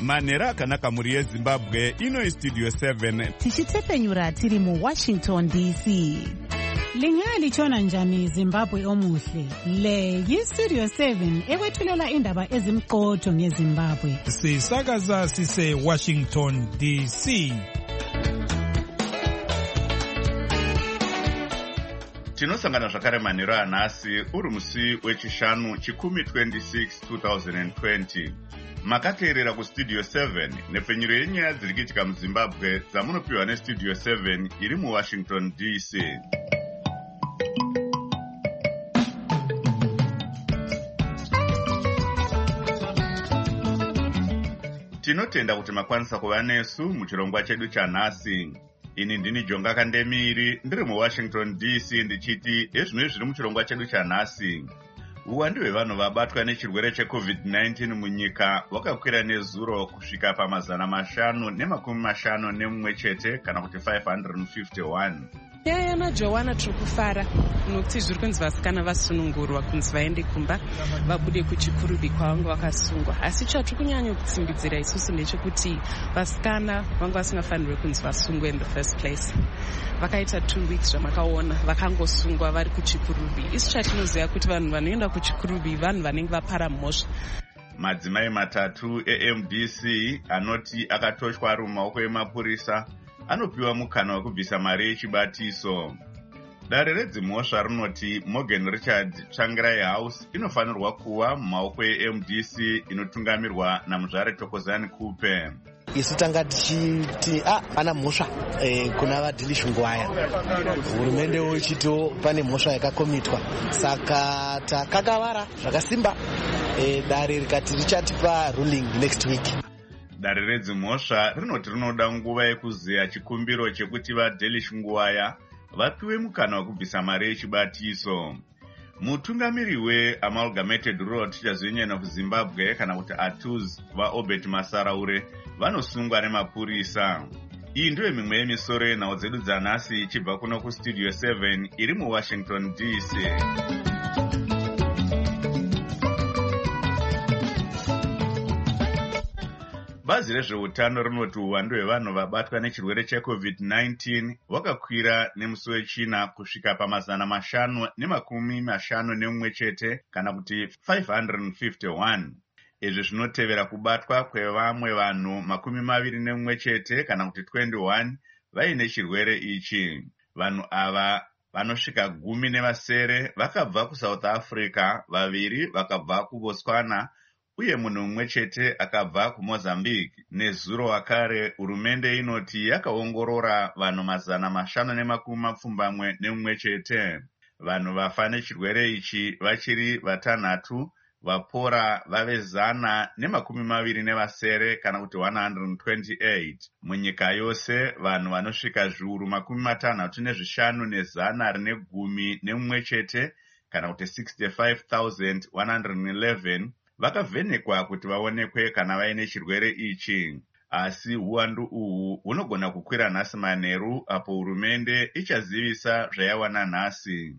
manhero akanaka mhuri yezimbabwe. Ino Studio 7 tichitepfenyura tiri muWashington DC. Lingalitshona njani Zimbabwe omuhle? Le yiStudio 7 ekwethulela indaba ezimqotho ngeZimbabwe. Sisakaza sise Washington DC. tinosangana zvakare manhero anhasi uri musi wechishanu chikumi 26 2020. makateerera kuStudio 7 nepfenyuro yenyaya dziri kuitika muZimbabwe dzamunopiwa neStudio 7 iri muWashington DC. tinotenda kuti makwanisa kuva nesu muchirongwa chedu chanhasi. Ini ndini Jonga Kandemiri ndiri muWashington DC ndichiti ezvimwe zviri muchirongwa chedu chanhasi. Uwandu hwevanhu vabatwa nechirwere cheCovid-19 munyika wakakwira nezuro kusvika pa551 chete kana kuti 551. Nyaya naJohana tiri kufara nokuti zviri kunzi vasikana vasunungurwa kunzi vaende kumba vabude kuchikurubi kwavanga vakasungwa. Asi chatiri kunyanya kutsimbidzira isusu ndechekuti vasikana vanga vasingafanirwe kunzi vasungwe in the first place. Vakaita 2 weeks zvamakaona vakangosungwa vari kuchikurubi. Isu chatinoziva kuti vanhu vanoenda kuchikurubi vanhu vanenge vapara mhosva. Madzimai matatu eMDC anoti akatoshwa ari mumaoko emapurisa anopiwa mukana wekubvisa mari yechibatiso. Dare redzimhosva rinoti Morgan Richard Tsvangirai House inofanirwa kuva mumaoko eMDC inotungamirwa naMuzvare Thokozani Kupe. Isu tanga tichiti ana mhosva kuna vadhilishi ngwaya. Hurumende wochito pane mhosva yakakomitwa. Saka takakavara zvakasimba. Dare rikati richatipa ruling next week. Dare redzimhosva rinoti rinoda nguva yekuzeya chikumbiro chekuti vadhilishi ngwaya vapiwe mukana wekubvisa mari yechibatiso. Mutungamiri weAmalgamated Road Teachers Union of Zimbabwe kana kuti ATUZ vaObert Masaraure vanosungwa nemapurisa. Iyi ndiyo mimwe yemisoro yenhau dzedu dzanhasi ichibva kuno kuStudio 7 iri muWashington DC. Bazi rezveutano rinoti uwandu hwevanhu vabatwa nechirwere cheCovid-19 wakakwira nemusi wechina kusvika pa551 chete kana kuti 551. Izvi zvinotevera kubatwa kwevamwe vanhu 21 chete kana kuti 21 vaine chirwere ichi. Vanhu ava vanosvika 10 vakabva kuSouth Africa, 2 vakabva kuBotswana uye munhu mumwe chete akabva kuMozambique. Nezuro wakare hurumende inoti yakaongorora vanhu 521 chete. Vanhu vafa nechirwere ichi vachiri vatanhatu, vapora vave 127 kana kuti 128. Munyika yose vanhu vanosvika zviuru 65,111 chete kana kuti 65,111 vakavhenekwa kuti vaonekwe kana vaine chirwere ichi. Asi uwandu uhu hunogona kukwira nhasi manheru apo hurumende ichazivisa zvayawana nhasi.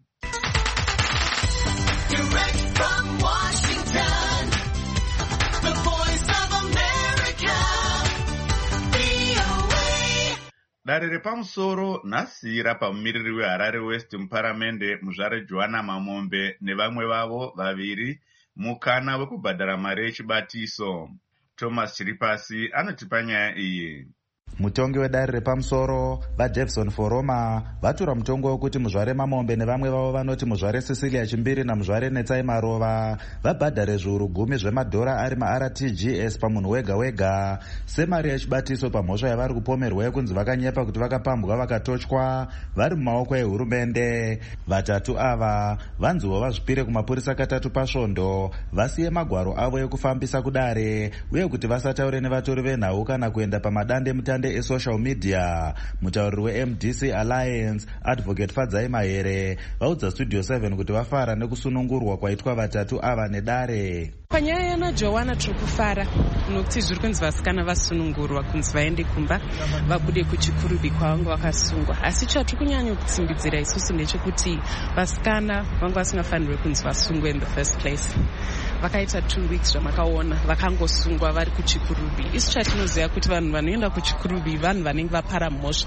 Dare repamusoro nhasi rapamumiriri weHarare West muparamende Muzvare Johanna Mamombe nevamwe vavo 2 mukana wekubhadhara mari yechibatiso. Thomas Chiripasi anotipa nyaya iyi. Mutongi wedare repamusoro vaJeffson Foroma vatura mutongo wekuti Muzvare Mamombe nevamwe vavo vanoti Muzvare Cecilia Chimbiri naMuzvare Netsai Marova vabhadhare zviuru 10 zvemadhora ari maRTGS pamunhu wega wega semari yechibatiso pamhosva yavari kupomerwa yekunzi vakanyepa kuti vakapambwa vakatochwa vari mumaoko ehurumende. Vatatu ava vanziwo vazvipire kumapurisa katatu pasvondo vasiye magwaro avo ekufambisa kudare uye kuti vasataure nevatori venhau kana kuenda pamadande mutande esocial media. Mutauriri weMDC Alliance Advocate Fadzai Mahere vaudza Studio 7 kuti vafara nekusunungurwa kwaitwa vatatu ava nedare. Panyaya naJohana tiri kufara nokuti zviri kunzi vasikana vasunungurwa kunzi vaende kumba vabude kuchikurubi kwavanga vakasungwa. Asi chatiri kunyanya kutsimbidzira isusu ndechekuti vasikana vanga vasingafanirwe kunzi vasungwe in the first place. vakaita 2 weeks zvamakaona vakangosungwa vari kuchikurubi. Isu chatinoziva kuti vanhu vanoenda kuchikurubi vanhu vanenge vapara mhosva.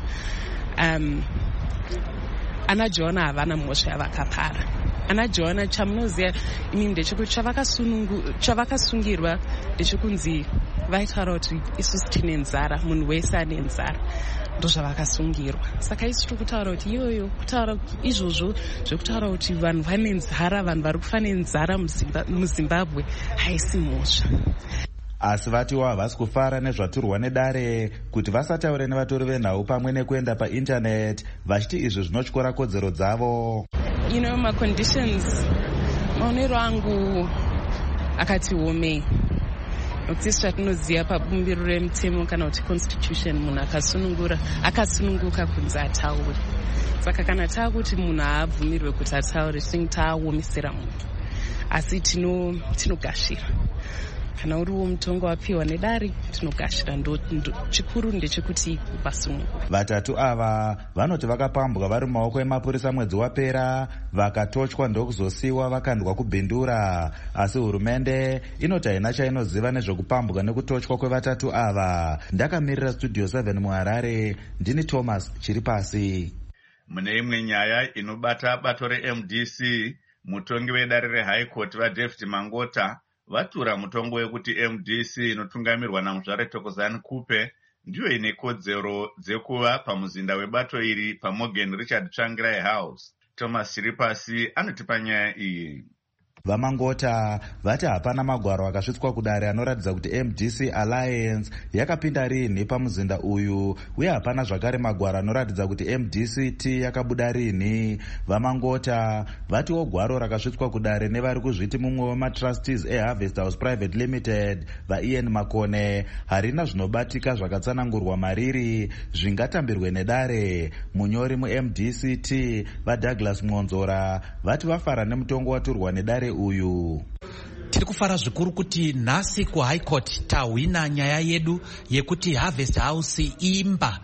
Ana Joana havana mhosva yavakapara. Ana Joana chamunoziva inini ndechekuti chavakasungirwa ndechekunzi vaitaura kuti isusu tine nzara, munhu wese ane nzara, ndozvavakasungirwa. Saka isu tiri kutaura kuti iyoyo kutaura izvozvo zvekutaura kuti vanhu vane nzara, vanhu vari kufa nenzara muZimbabwe haisi mhosva. Asi vatiwo havasi kufara nezvaturwa nedare kuti vasataure nevatori venhau pamwe nekuenda paindaneti, vachiti izvi zvinotyora kodzero dzavo. Ma-conditions maonero angu akati homei, nokuti isu chatinoziva pabumbiro remutemo kana kuti constitution, munhu akasununguka kunzi ataure. Saka kana taakuti munhu haabvumirwe kuti ataure, tinenge taaomesera munhu, asi tinogashira. Kana uriwo mutongo wapiwa nedare tinogashira, chikuru ndechekuti vasununguke. Vatatu ava vanoti vakapambwa vari mumaoko emapurisa mwedzi wapera, vakatochwa ndokuzosiyiwa vakandwa kubhindura. Asi hurumende inoti haina chainoziva nezvekupambwa nekutochwa kwevatatu ava. Ndakamirira Studio 7 muHarare, ndini Thomas Chiripasi. Mune imwe nyaya inobata bato reMDC, mutongi wedare reHigh Court vaDavid Mangota vatura mutongo wekuti MDC inotungamirwa naMuzvare Thokozani Kupe ndiyo ine kodzero dzekuva pamuzinda webato iri paMorgan Richard Tsvangirai House. Thomas Chiripasi anotipa nyaya iyi. Vamangota vati hapana magwaro akasvitswa kudare anoratidza kuti MDC Alliance yakapinda rinhi pamuzinda uyu, uye hapana zvakare magwaro anoratidza kuti MDCT yakabuda rinhi. Vamangota vatiwo gwaro rakasvitswa kudare nevari kuzviti mumwe wematrustees eHarvest House Private Limited vaIan Makone harina zvinobatika zvakatsanangurwa mariri zvingatambirwe nedare. Munyori muMDCT vaDouglas Mwonzora vati vafara nemutongo waturwa nedare uyu. Tiri kufara zvikuru kuti nhasi kuHigh Court tahwina nyaya yedu yekuti Harvest House imba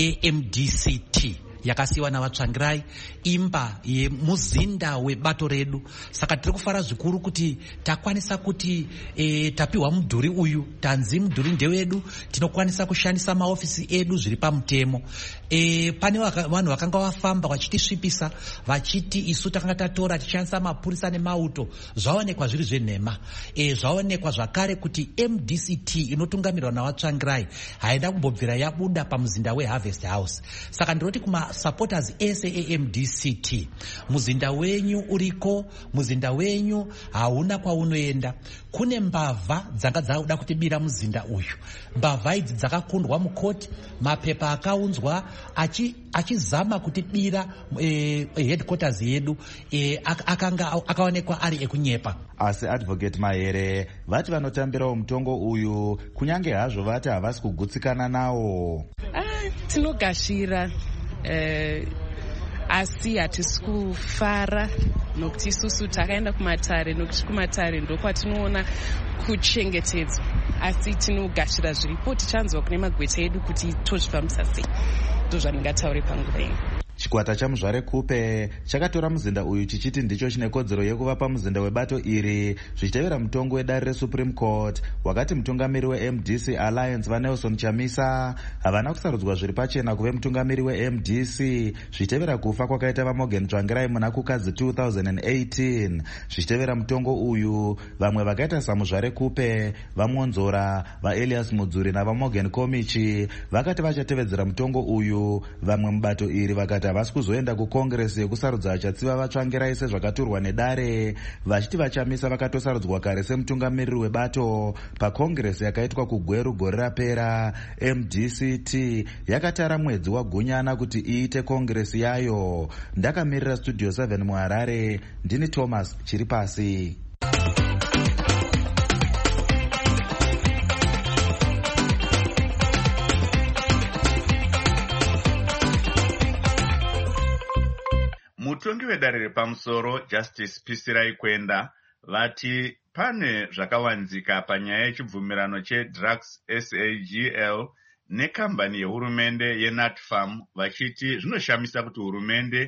yeMDCT yakasiwa navatsvangirai, imba yemuzinda webato redu. Saka tiri kufara zvikuru kuti takwanisa kuti tapiwa mudhuri uyu, tanzi mudhuri ndewedu, tinokwanisa kushandisa maofisi edu zviri pamutemo. Pane vanhu vakanga vafamba vachitisvipisa vachiti isu takanga tatora tichishandisa mapurisa nemauto, zvaonekwa zviri zvenhema. Zvaonekwa zvakare kuti MDCT inotungamirwa navatsvangirai haina kumbobvira yabuda pamuzinda weHarvest House. Saka ndinoti supporters ese eMDCT, muzinda wenyu uriko, muzinda wenyu hauna kwaunoenda. Kune mbavha dzanga dzauda kutibira muzinda uyu. Mbavha idzi dzakakundwa mukoti, mapepa akaunzwa achizama kutibira headquarters yedu, akaonekwa ari ekunyepa. Asi Advocate Mahere vati vanotambirawo mutongo uyu kunyange hazvo vati havasi kugutsikana nawo. Tinogashira asi hatisi kufara nokuti isusu takaenda kumatare, nokuti kumatare ndokwatinoona kuchengetedzwa, asi tinogashira zviripo, tichanzwa kune magweta edu kuti tozvifambisa sei. Ndozvandingataure panguva ino. Chikwata chaMuzvare Kupe chakatora muzinda uyu chichiti ndicho chine kodzero yekuva pamuzinda webato iri, zvichitevera mutongo wedare reSupreme Court wakati mutungamiri weMDC Alliance vaNelson Chamisa havana kusarudzwa zviri pachena kuve mutungamiri weMDC zvichitevera kufa kwakaita vaMorgan Tsvangirai muna kukadzi 2018. Zvichitevera mutongo uyu, vamwe vakaita saMuzvare Kupe, vaMwonzora, vaElias Mudzuri navaMorgan Komichi vakati vachatevedzera mutongo uyu, vamwe mubato iri vakati havasi kuzoenda kukongresi yekusarudza achatsiva vatsvangirai sezvakaturwa nedare, vachiti vachamisa vakatosarudzwa kare semutungamiriri webato pakongresi yakaitwa kuGweru gore rapera. MDCT yakatara mwedzi waGunyana kuti iite kongresi yayo. Ndakamirira Studio 7 muHarare, ndini Thomas Chiripasi. Mutongi wedare repamusoro Justice Pisirai Kwenda vati pane zvakawanzika panyaya yechibvumirano cheDrugs SAGL nekambani yehurumende yeNatfarm, vachiti zvinoshamisa kuti hurumende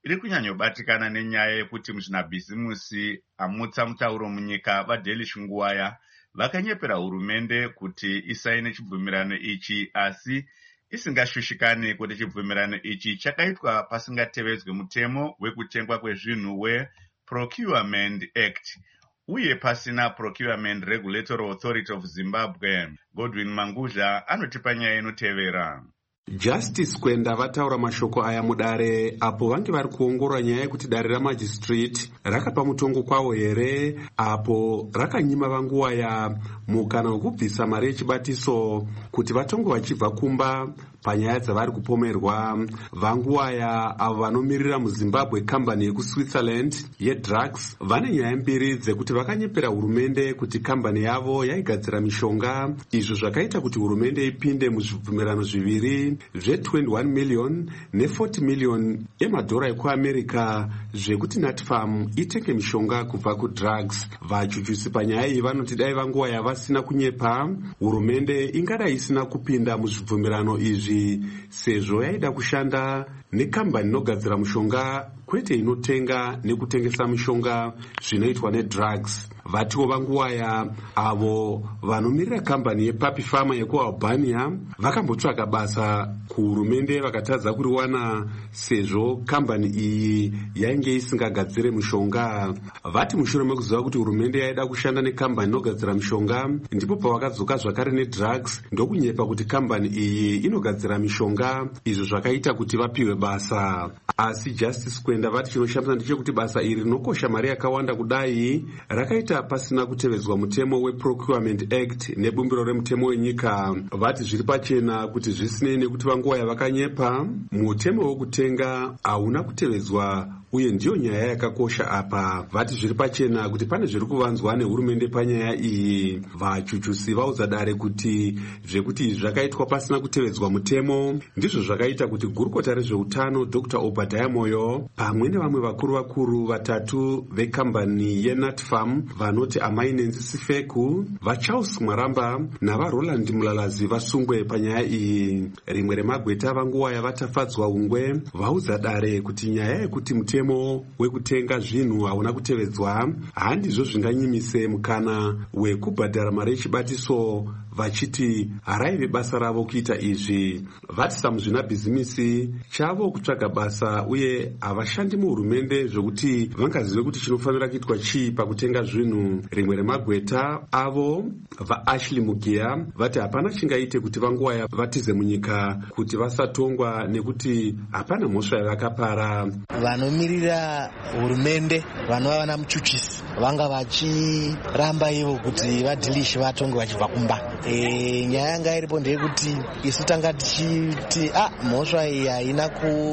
iri kunyanyobatikana nenyaya yekuti muzvinabhizimusi amutsa mutauro munyika vaDelish Ngwaya vakanyepera hurumende kuti isaine chibvumirano ichi, asi isingashushikani kuti chibvumirano ichi chakaitwa pasingatevedzwe mutemo wekutengwa kwezvinhu weProcurement Act uye pasina Procurement Regulatory Authority of Zimbabwe. Godwin Manguzha anotipa nyaya inotevera. Justice Kwenda vataura mashoko aya mudare apo vange vari kuongorora nyaya yekuti dare ramajistrate rakapa mutongo kwawo here, apo rakanyima vaNguwaya mukana wekubvisa mari yechibatiso kuti vatongo vachibva kumba panyaya dzavari kupomerwa. VaNguwaya avo vanomirira muZimbabwe kambani yekuSwitzerland yedrugs vane nyaya mbiri dzekuti vakanyepera hurumende kuti kambani yavo yaigadzira mishonga, izvo zvakaita kuti hurumende ipinde muzvibvumirano zviviri zve21 million ne40 million emadhora ekuAmerica zvekuti Natfarm itenge mishonga kubva kudrugs. Vachuchusi panyaya iyi vanoti dai vaNguwaya vasina kunyepa, hurumende ingadai isina kupinda muzvibvumirano izvi sezvo yaida kushanda nekambani inogadzira mishonga kwete inotenga nekutengesa mishonga zvinoitwa nedrugs. Vatiwo vaNguwaya avo vanomirira kambani yePapi Pharma yekuAlbania vakambotsvaka basa kuhurumende vakatadza kuriwana sezvo kambani iyi yainge isingagadzire mishonga. Vati mushure mekuziva kuti hurumende yaida kushanda nekambani inogadzira mishonga ndipo pavakadzoka zvakare nedrugs ndokunyepa kuti kambani iyi inogadzira mishonga, izvo zvakaita kuti vapiwe basa. Asi Justice Kwenda vati chinoshamisa ndechekuti basa iri rinokosha mari yakawanda kudai rakaita pasina kutevedzwa mutemo weProcurement Act nebumbiro remutemo wenyika. Vati zviri pachena kuti zvisinei nekuti vaNguwaya vakanyepa, mutemo wekutenga hauna kutevedzwa uye ndiyo nyaya yakakosha apa. Vati zviri pachena kuti pane zviri kuvanzwa nehurumende panyaya iyi. Vachuchusi vaudza dare kuti zvekuti zvakaitwa pasina kutevedzwa mutemo ndizvo zvakaita kuti gurukota rezveutano Dr. Obadiah Moyo pamwe nevamwe vakuru vatatu vekambani yeNatfarm vanoti Amai Nenzi Sifeku, vaCharles Mwaramba navaRoland Mulalazi vasungwe panyaya iyi. Rimwe remagweta vaNguwaya vatafadzwa ungwe vaudza dare kuti nyaya yekuti mutemo wekutenga zvinhu hauna kutevedzwa handizvo zvinganyimise mukana wekubhadhara mari yechibatiso, vachiti haraive basa ravo kuita izvi. Vati samuzvinabhizimisi chavo kutsvaga basa uye havashandi muhurumende zvokuti vangazive kuti chinofanira kuitwa chii pakutenga zvinhu. Rimwe remagweta avo vaAshley Mugia vati hapana chingaite kuti vaNguwaya vatize munyika kuti vasatongwa nekuti hapana mhosva yavakapara. Vanomirira hurumende vanova vana muchuchisi vanga vachiramba ivo kuti vaDelish vatonge vachibva kumba. Nyaya yanga iripo ndeyekuti isu tanga tichiti mhosva iyi haina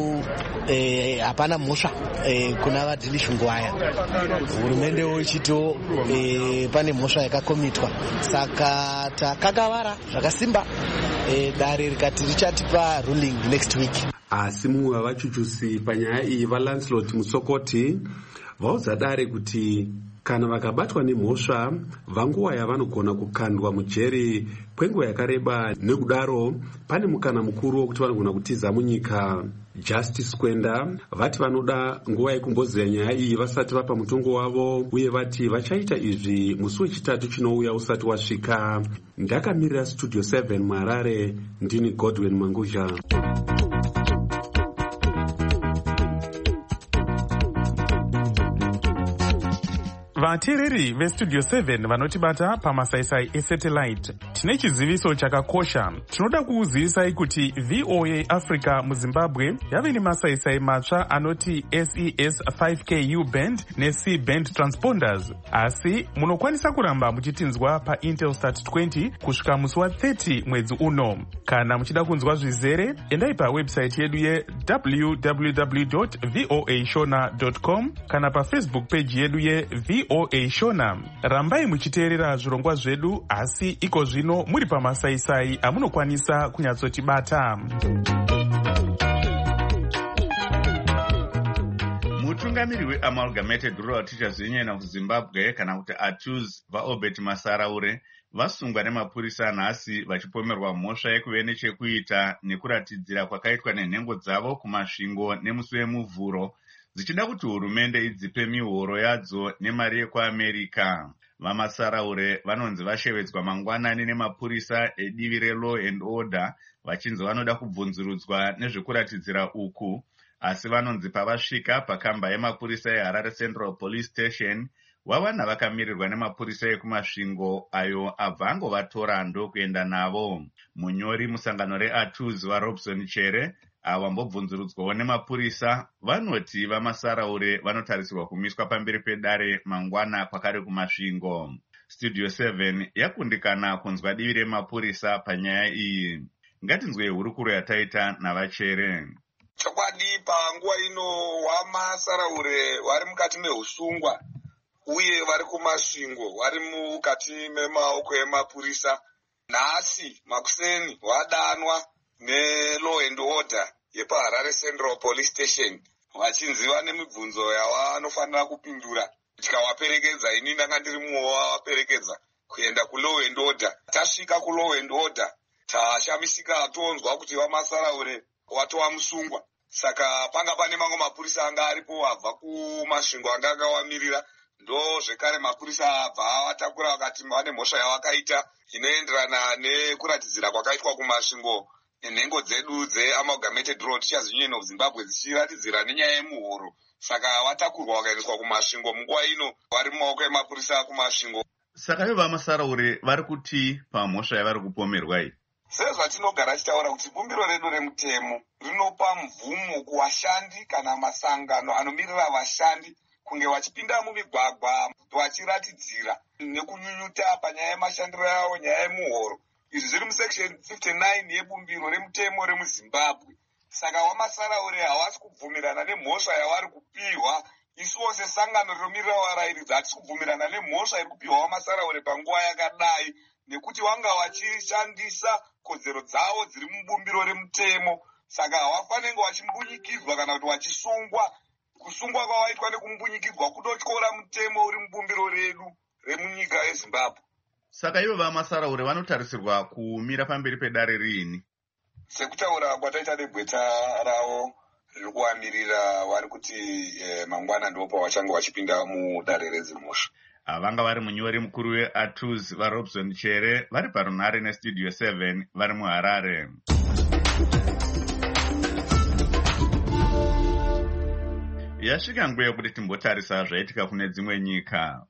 hapana mhosva kuna vaDelish Ngwaya. Hurumende ichito pane mhosva yakakomitwa, saka takakavara zvakasimba. Dare rikati richatipa ruling next week. Asi mumwe wavachuchusi panyaya iyi vaLancelot Musokoti vaudza dare kuti kana vakabatwa nemhosva vaNguwaya vanogona kukandwa mujeri kwenguva yakareba, nekudaro pane mukana mukuru wokuti vanogona kutiza munyika. Justice Kwenda vati vanoda nguva yekumboziya nyaya iyi vasati vapa mutongo wavo uye vati vachaita izvi musi wechitatu chinouya usati wasvika. Ndakamirira Studio 7 muHarare, ndini Godwin Manguzha. Vateereri veStudio 7 vanotibata pamasaisai esatellite, tine chiziviso chakakosha. Tinoda kukuzivisai kuti VOA Africa muZimbabwe yave nemasaisai matsva anoti SES 5K U-band neC band transponders, asi munokwanisa kuramba muchitinzwa paIntelsat 20 kusvika musi wa30 mwedzi uno. Kana muchida kunzwa zvizere, endai pawebsite yedu ye www.voashona.com kana paFacebook page yedu ye VOA Shona. Rambai muchiteerera zvirongwa zvedu, asi iko zvino muri pamasaisai amunokwanisa kunyatsotibata. Mutungamiri weAmalgamated Rural Teachers Union of Zimbabwe kana kuti ATUZ vaObert Masaraure vasungwa nemapurisa nhasi vachipomerwa mhosva yekuve nechekuita nekuratidzira kwakaitwa nenhengo dzavo kumasvingo nemusi wemuvhuro dzichida kuti hurumende idzipe mihoro yadzo nemari yekuamerica. Vamasaraure vanonzi vashevedzwa mangwanani nemapurisa edivi relaw and order vachinzi vanoda kubvunzurudzwa nezvekuratidzira uku, asi vanonzi pavasvika pakamba yemapurisa eHarare Central Police Station vawana vakamirirwa nemapurisa ekumasvingo ayo abva angovatora ndokuenda navo. Munyori musangano reATUZ vaRobson Chere ava mbobvunzurudzwawo nemapurisa vanoti vamasaraure vanotarisirwa kumiswa pamberi pedare mangwana kwakare kumasvingo. Studio 7 yakundikana kunzwa divi remapurisa panyaya iyi. Ngatinzwe hurukuro yataita navachere. Chokwadi panguva ino vamasaraure vari mukati mehusungwa uye vari kumasvingo vari mukati memaoko emapurisa. Nhasi makuseni wadanwa ne-law and order yepaHarare Central Police Station vachinzi vane mibvunzo yavanofanira kupindura. Tikawaperekedza, ini ndanga ndiri mumwe wavaperekedza kuenda ku-law and order. Tasvika ku-law and order tashamisika tonzwa kuti vamasaraure watova musungwa. Saka panga pane mamwe mapurisa anga aripo abva kumasvingo anga akawamirira. Ndo zvekare mapurisa abva vatakura vakati vane mhosva yavakaita inoenderana nekuratidzira kwakaitwa kumasvingo nenhengo dzedu dzeAmalgamated Road Teachers Union of Zimbabwe dzichiratidzira nenyaya yemuhoro. Saka vatakurwa vakaendeswa kumasvingo. Munguva ino vari mumaoko emapurisa kumasvingo. Saka ivo vamasaraure vari kuti pamhosva yavari kupomerwa iyi. Sezvatinogara tichitaura kuti bumbiro redu remutemo rinopa mvumo kuvashandi kana masangano anomirira vashandi kunge vachipinda mumigwagwa vachiratidzira nekunyunyuta panyaya yemashandiro yavo, nyaya yemuhoro. Izvi zviri musection 59 yebumbiro remutemo remuZimbabwe. Saka vamasaraure havasi kubvumirana nemhosva yavari kupihwa. Isuwo sesangano rinomirira varairidzi hatisi kubvumirana nemhosva iri kupihwa vamasaraure panguva yakadai, nekuti vanga vachishandisa kodzero dzavo dziri mubumbiro remutemo. Saka havafanenge vachimbunyikidzwa kana kuti vachisungwa. Kusungwa kwavaitwa nekumbunyikidzwa kudotyora mutemo uri mubumbiro redu remunyika yeZimbabwe. Saka ivo vamasaraure vanotarisirwa kumira pamberi pedare riini? Sekutaura kwataita negweta ravo riri kuvamirira vari kuti mangwana ndipo pavachange vachipinda mudare rezimusha. Vanga vari munyori mukuru weATUZ vaRobson Chere vari parunhare neStudio 7 vari muHarare. Yasvika nguva yokuti timbotarisa zvaitika kune dzimwe nyika.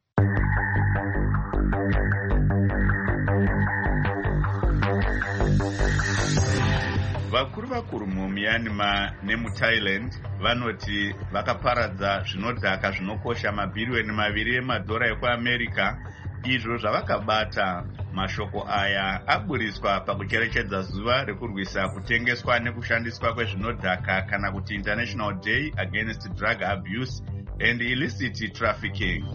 Vakuru muMyanmar nemuThailand vanoti vakaparadza zvinodhaka zvinokosha mabhiriyoni 2 emadhora ekuAmerica, izvo zvavakabata. Mashoko aya aburiswa pakucherechedza zuva rekurwisa kutengeswa nekushandiswa kwezvinodhaka kana kuti International Day Against Drug Abuse and Illicit Trafficking.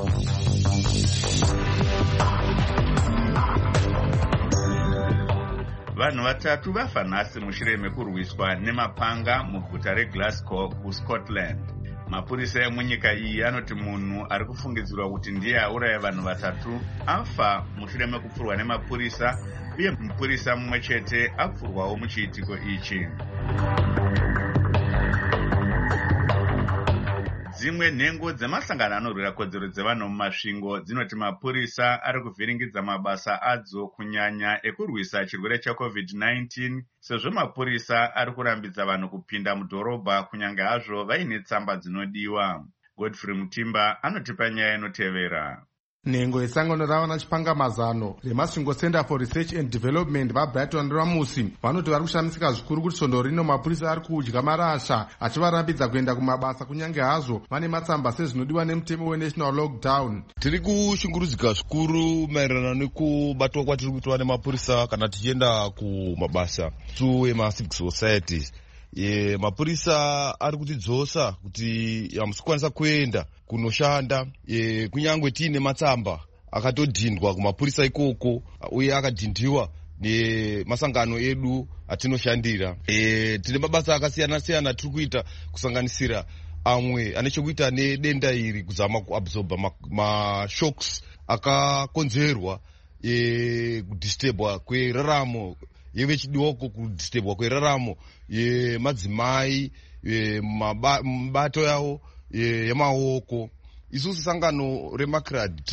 Vanhu vatatu vafa nhasi mushure mekurwiswa nemapanga muguta reGlasgow kuScotland. Mapurisa emunyika iyi anoti munhu ari kufungidzirwa kuti ndiye auraya vanhu vatatu afa mushure mekupfurwa nemapurisa, uye mupurisa mumwe chete apfurwawo muchiitiko ichi. Dzimwe nhengo dzemasangano anorwira kodzero dzevanhu mumasvingo dzinoti mapurisa ari kuvhiringidza mabasa adzo kunyanya ekurwisa chirwere cheCovid-19, sezvo mapurisa ari kurambidza vanhu kupinda mudhorobha kunyange hazvo vaine tsamba dzinodiwa. Godfrey Mutimba anotipa nyaya inotevera. Nhengo yesangano rava chipangamazano remasvingo Center for Research and Development vaBrighton Ramusi vanoti vari kushamisika zvikuru kuti svondo rino mapurisa ari kudya marasha achivarambidza kuenda kumabasa kunyange hazvo vane matsamba sezvinodiwa nemutemo weNational Lockdown. Tiri kushungurudzika zvikuru maererano nekubatwa kwatiri kuitwa nemapurisa kana tichienda kumabasa emacivic societies. Mapurisa ari kutidzosa kuti hamusikwanisa kuenda kunoshanda, kunyangwe tiine matsamba akatodhindwa kumapurisa ikoko uye akadhindiwa nemasangano edu atinoshandira. Tine mabasa akasiyana-siyana tiri kuita kusanganisira amwe ane chokuita nedenda iri, kuzama kuabsorba mashocks akakonzerwa kudhistebwa kweraramo yevechidoko, kudhistebwa kweraramo yemadzimai mubato yavo yemaoko. Isusu sangano reMaCRAD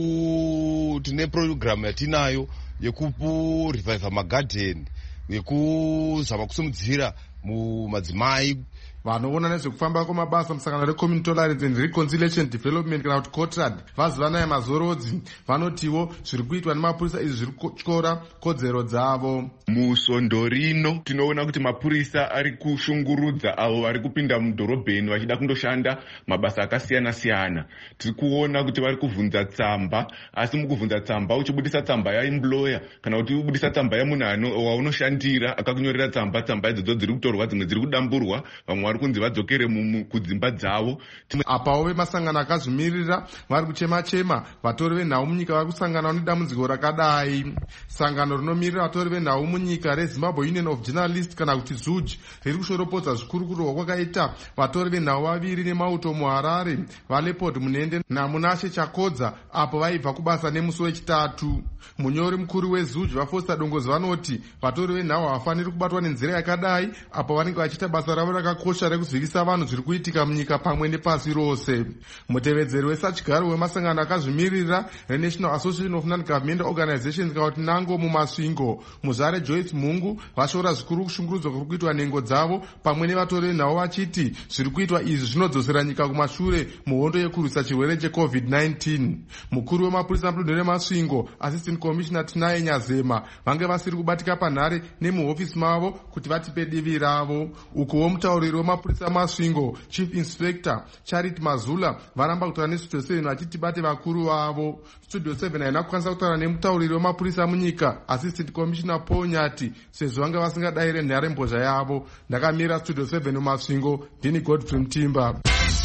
tine program yatinayo yekureviva magarden, yekuzama kusimudzira mumadzimai. Vanoona nezvekufamba kwamabasa musangano reCommunity Tolerance and Reconciliation Development kana kuti COTRAD vazivanaya mazorodzi vanotiwo zviri kuitwa nemapurisa izvi zviri kutyora kodzero dzavo. Musondo rino tinoona kuti mapurisa ari kushungurudza avo vari kupinda mudhorobheni vachida kundoshanda mabasa akasiyana siyana. Tiri kuona kuti vari kuvhunza tsamba, asi mukuvhunza tsamba uchibudisa tsamba yaemployer kana kuti ubudisa tsamba yamunhu waunoshandira akakunyorera tsamba idzodzo dziri kutorwa, dzimwe dziri kudamburwa, vamwe vari kunzi vadzokere kudzimba dzavo. Apawo vemasangano akazvimirira vari kuchema-chema vatori venhau munyika vari kusangana nedambudziko rakadai. Sangano rinomirira vatori venhau munyika reZimbabwe Union of Journalists kana kuti ZUJ riri kushoropodza zvikuru kurwa kwakaita vatori venhau vaviri nemauto muHarare, vaLeopold Munende naMunashe Chakodza apo vaibva kubasa nemusi wechitatu. Munyori mukuru weZUJ vaFoster Dongozi vanoti vatori venhau havafaniri kubatwa nenzira yakadai apo vanenge vachiita basa ravo rakakosha rekuzivisa vanhu zviri kuitika munyika pamwe nepasi rose. Mutevedzeri wesachigaro wemasangano akazvimirira reNational Association of Non-Governmental Organizations kana kuti NANGO mumasvingo, Muzare Joyce Mungu vashora zvikuru kushungurudzwa kuri kuitwa nhengo dzavo pamwe nevatori venhau vachiti zviri kuitwa izvi zvinodzosera nyika kumashure muhondo yekurwisa chirwere cheCovid-19. Mukuru wemapurisa mudunhu remasvingo Assistant Commissioner Tinaye Nyazema vange vasiri kubatika panhare nemuhofisi mavo kuti vatipe divi ravo. Ukuwo mutauriri wemapurisa masvingo Chief Inspector Charity Mazula varamba kutaura neStudio 7 vachiti bate vakuru vavo. Studio 7 haina kukwanisa kutaura nemutauriri wemapurisa munyika Assistant Commissioner Paul Nyati sezvo vange vasingadayire nharembozha yavo. Ndakamira Studio 7 mumasvingo, ndini Godfrey Mtimba.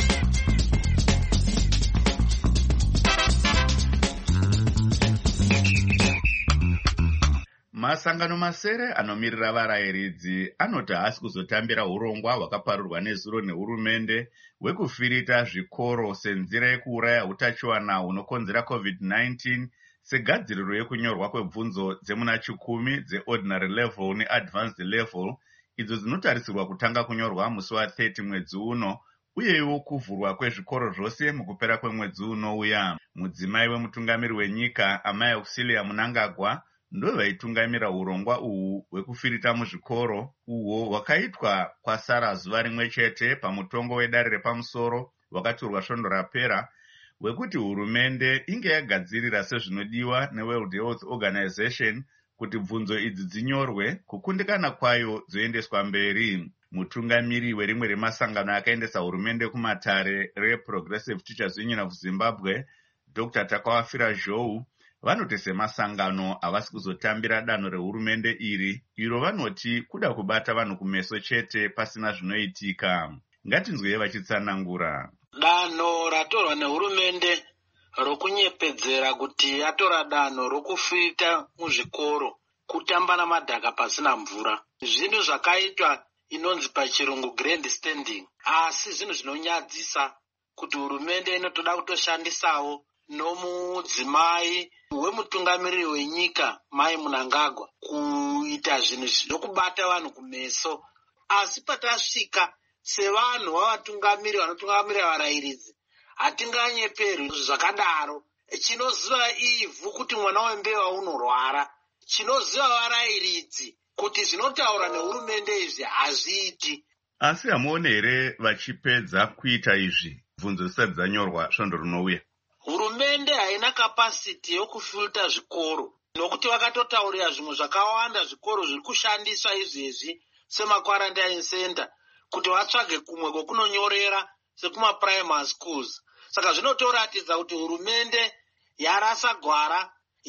Masangano masere anomirira varayiridzi anoti haasi kuzotambira urongwa hwakaparurwa nezuro nehurumende hwekufirita zvikoro senzira yekuuraya utachiwana hunokonzera COVID-19 segadziriro yekunyorwa kwebvunzo dzemuna chikumi dzeordinary level neadvanced level idzo dzinotarisirwa kutanga kunyorwa musi wa30 mwedzi uno, uyewo kuvhurwa kwezvikoro zvose mukupera kwemwedzi unouya. Mudzimai wemutungamiri wenyika Amai Auxilia Mnangagwa ndo vaitungamira urongwa uhu hwekufirita muzvikoro uhwo hwakaitwa kwasara zuva rimwe chete pamutongo wedare repamusoro hwakatorwa svondo rapera hwekuti hurumende inge yagadzirira sezvinodiwa neWorld Health Organization kuti bvunzo idzi dzinyorwe, kukundikana kwayo dzoendeswa mberi. Mutungamiri werimwe remasangano akaendesa hurumende kumatare reProgressive Teachers Union of Zimbabwe Dr. Takawafira Zhou vanoti semasangano havasi kuzotambira danho rehurumende iro vanoti kuda kubata vanhu kumeso chete pasina zvinoitika. Ngatinzwei vachitsanangura. Danho ratorwa nehurumende rokunyepedzera kuti yatora danho rokufirita muzvikoro, kutamba namadhaka pasina mvura, zvinhu zvakaitwa inonzi pachirungu grandstanding, asi zvinhu zvinonyadzisa kuti hurumende inotoda kutoshandisawo nomudzimai wemutungamiriri wenyika Mai Mnangagwa kuita zvinhu zvokubata vanhu kumeso. Asi patasvika sevanhu vavatungamiri vanotungamirira varayiridzi hatinganyeperwi zvakadaro. Chinoziva ivhu kuti mwana wembeva unorwara, chinoziva varayiridzi kuti zvinotaura nehurumende izvi hazviiti. Asi hamuone here vachipedza kuita izvi bvunzo zisati dzanyorwa svondo rinouya? Hurumende haina kapasiti yokufilta zvikoro, nokuti vakatotaurira zvimwe zvakawanda zvikoro zviri kushandiswa izvezvi semaquarantine center kuti vatsvage kumwe kwekunonyorera sekumaprimary schools. Saka zvinotoratidza kuti hurumende yarasa gwara,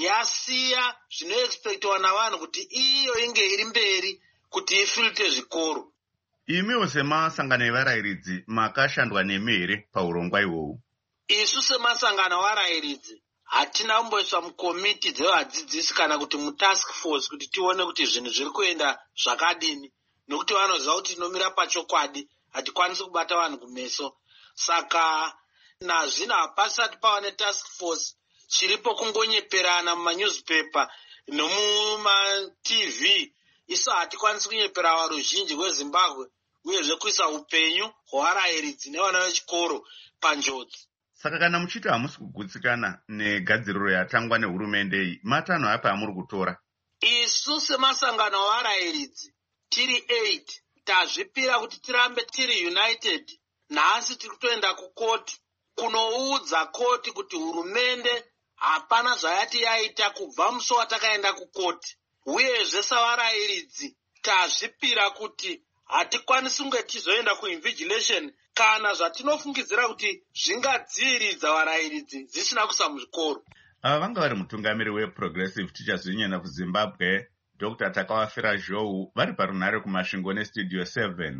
yasiya zvinoexpectwa navanhu kuti iyo inge iri mberi kuti ifilte zvikoro. Imiwo semasangano evarayiridzi makashandwa nemi here paurongwa ihwohwu? Isu semasangano varayiridzi hatina kumboiswa mukomiti dzevadzidzisi kana kuti mutask force kuti tione kuti zvinhu zviri kuenda zvakadini, nokuti vanoziva kuti tinomira pachokwadi, hatikwanisi kubata vanhu kumeso. Saka nazvino hapasati pava netask force, chiripo kungonyeperana mumanewspaper nomumatv. Isu hatikwanisi kunyepera varuzhinji rweZimbabwe uyezve kuisa upenyu hwevarayiridzi nevana vechikoro panjodzi. Saka kana muchiti hamusi kugutsikana negadziriro yatangwa nehurumende iyi, matanho apa amuri kutora? Isu semasangano evarayiridzi tiri 8 tazvipira kuti tirambe tiri united. Nhasi tiri kutoenda kukoti kunoudza koti kuti hurumende hapana zvayati yaita kubva musi watakaenda kukoti. Uyezve savarayiridzi tazvipira kuti hatikwanisi kunge tizoenda kuinvigilation kana zvatinofungidzira kuti zvingadziviridza varayiridzi zvisina kusa muzvikoro. Ava vanga vari mutungamiri weProgressive Teachers Union of Zimbabwe, Dr. Takawafira Zhou, vari parunhare kumasvingo neStudio 7.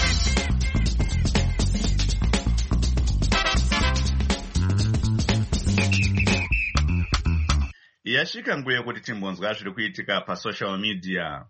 Yasvika nguva yekuti timbonzwa zviri kuitika pasocial media.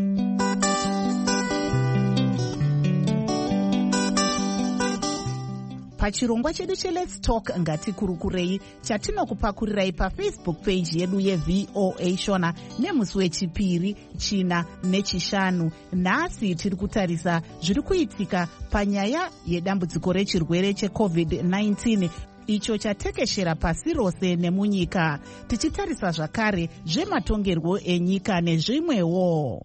Pachirongwa chedu cheLet's Talk ngatikurukurei chatinokupakurirai paFacebook page yedu yeVOA Shona nemusi wechipiri, china nechishanu. Nhasi tiri kutarisa zviri kuitika panyaya yedambudziko rechirwere cheCovid-19 icho chatekeshera pasi rose nemunyika, tichitarisa zvakare zvematongerwo enyika nezvimwewo.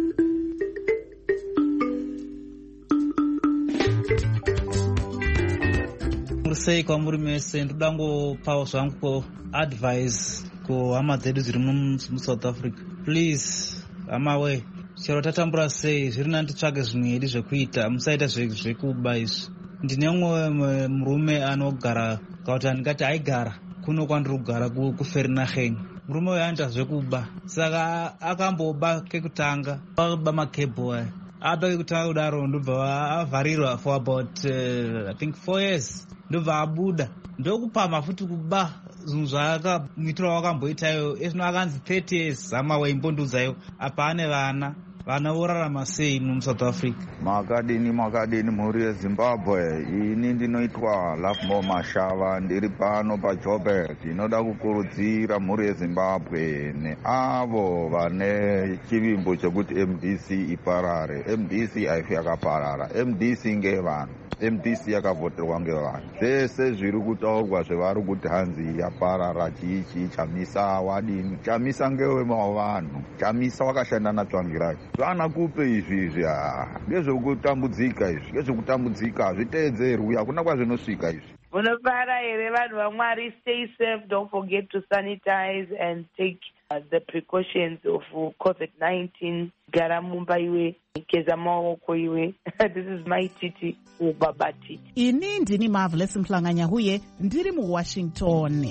Sei kwamuri mese, ndoda ngopawo zvangu advice kuhama dzedu dziri muSouth Africa. Please, hamawe, chero tatambura sei, zviri nani titsvage zvimwe zvekuita, musaita zvekuba izvi. Ndine mumwe murume anogara kauti andingati aigara kuno kwandiri kugara kuFerinachen. Murume uyu anoita zvekuba, saka akamboba kekutanga aba makebho aya. Aba kekutanga kudaro ndobva avharirwa for about I think 4 years. Ndobva abuda ndokupama futi kuba zvinhu zvakamuitira wakamboitayo ezvino akanzi 30 years. Hama waimbondudzayo apa ane vana vorarama sei muSouth Africa? Makadini mhuri yeZimbabwe. Ini ndinoitwa Lafmo Mashava, ndiri pano paJoburg. Ndinoda kukurudzira mhuri yeZimbabwe neavo vane chivimbo chekuti MDC iparare. MDC haifi yakaparara, MDC ngevanhu. MDC yakavhoterwa ngevanhu. Zvese zviri kutaurwa zvevari kuti hanzi yaparara chichi chamisa wadini. Chamisa ngewemawo vanhu. Chamisa wakashanda naTsvangirai. Zvana kupe izvi ngezvekutambudzika izvi. Ngezvekutambudzika hazviteedzerwi, hakuna kwazvinosvika izvi. Munofara here vanhu vaMwari, stay safe, don't forget to sanitize and take the precautions of COVID-19. Gara mumba iwe, geza maoko iwe. This is my Titi Ubaba Titi. Ini ndini Marvelous Mhlanganyahuye, ndiri muWashington.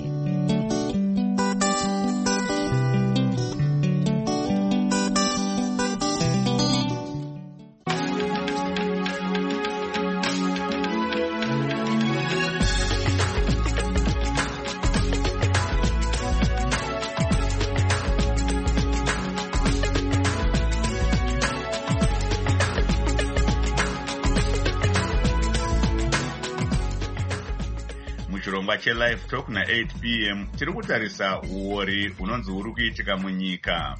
Muchirongwa cheLive Talk na8 p.m. tiri kutarisa uori unonzi uri kuitika munyika.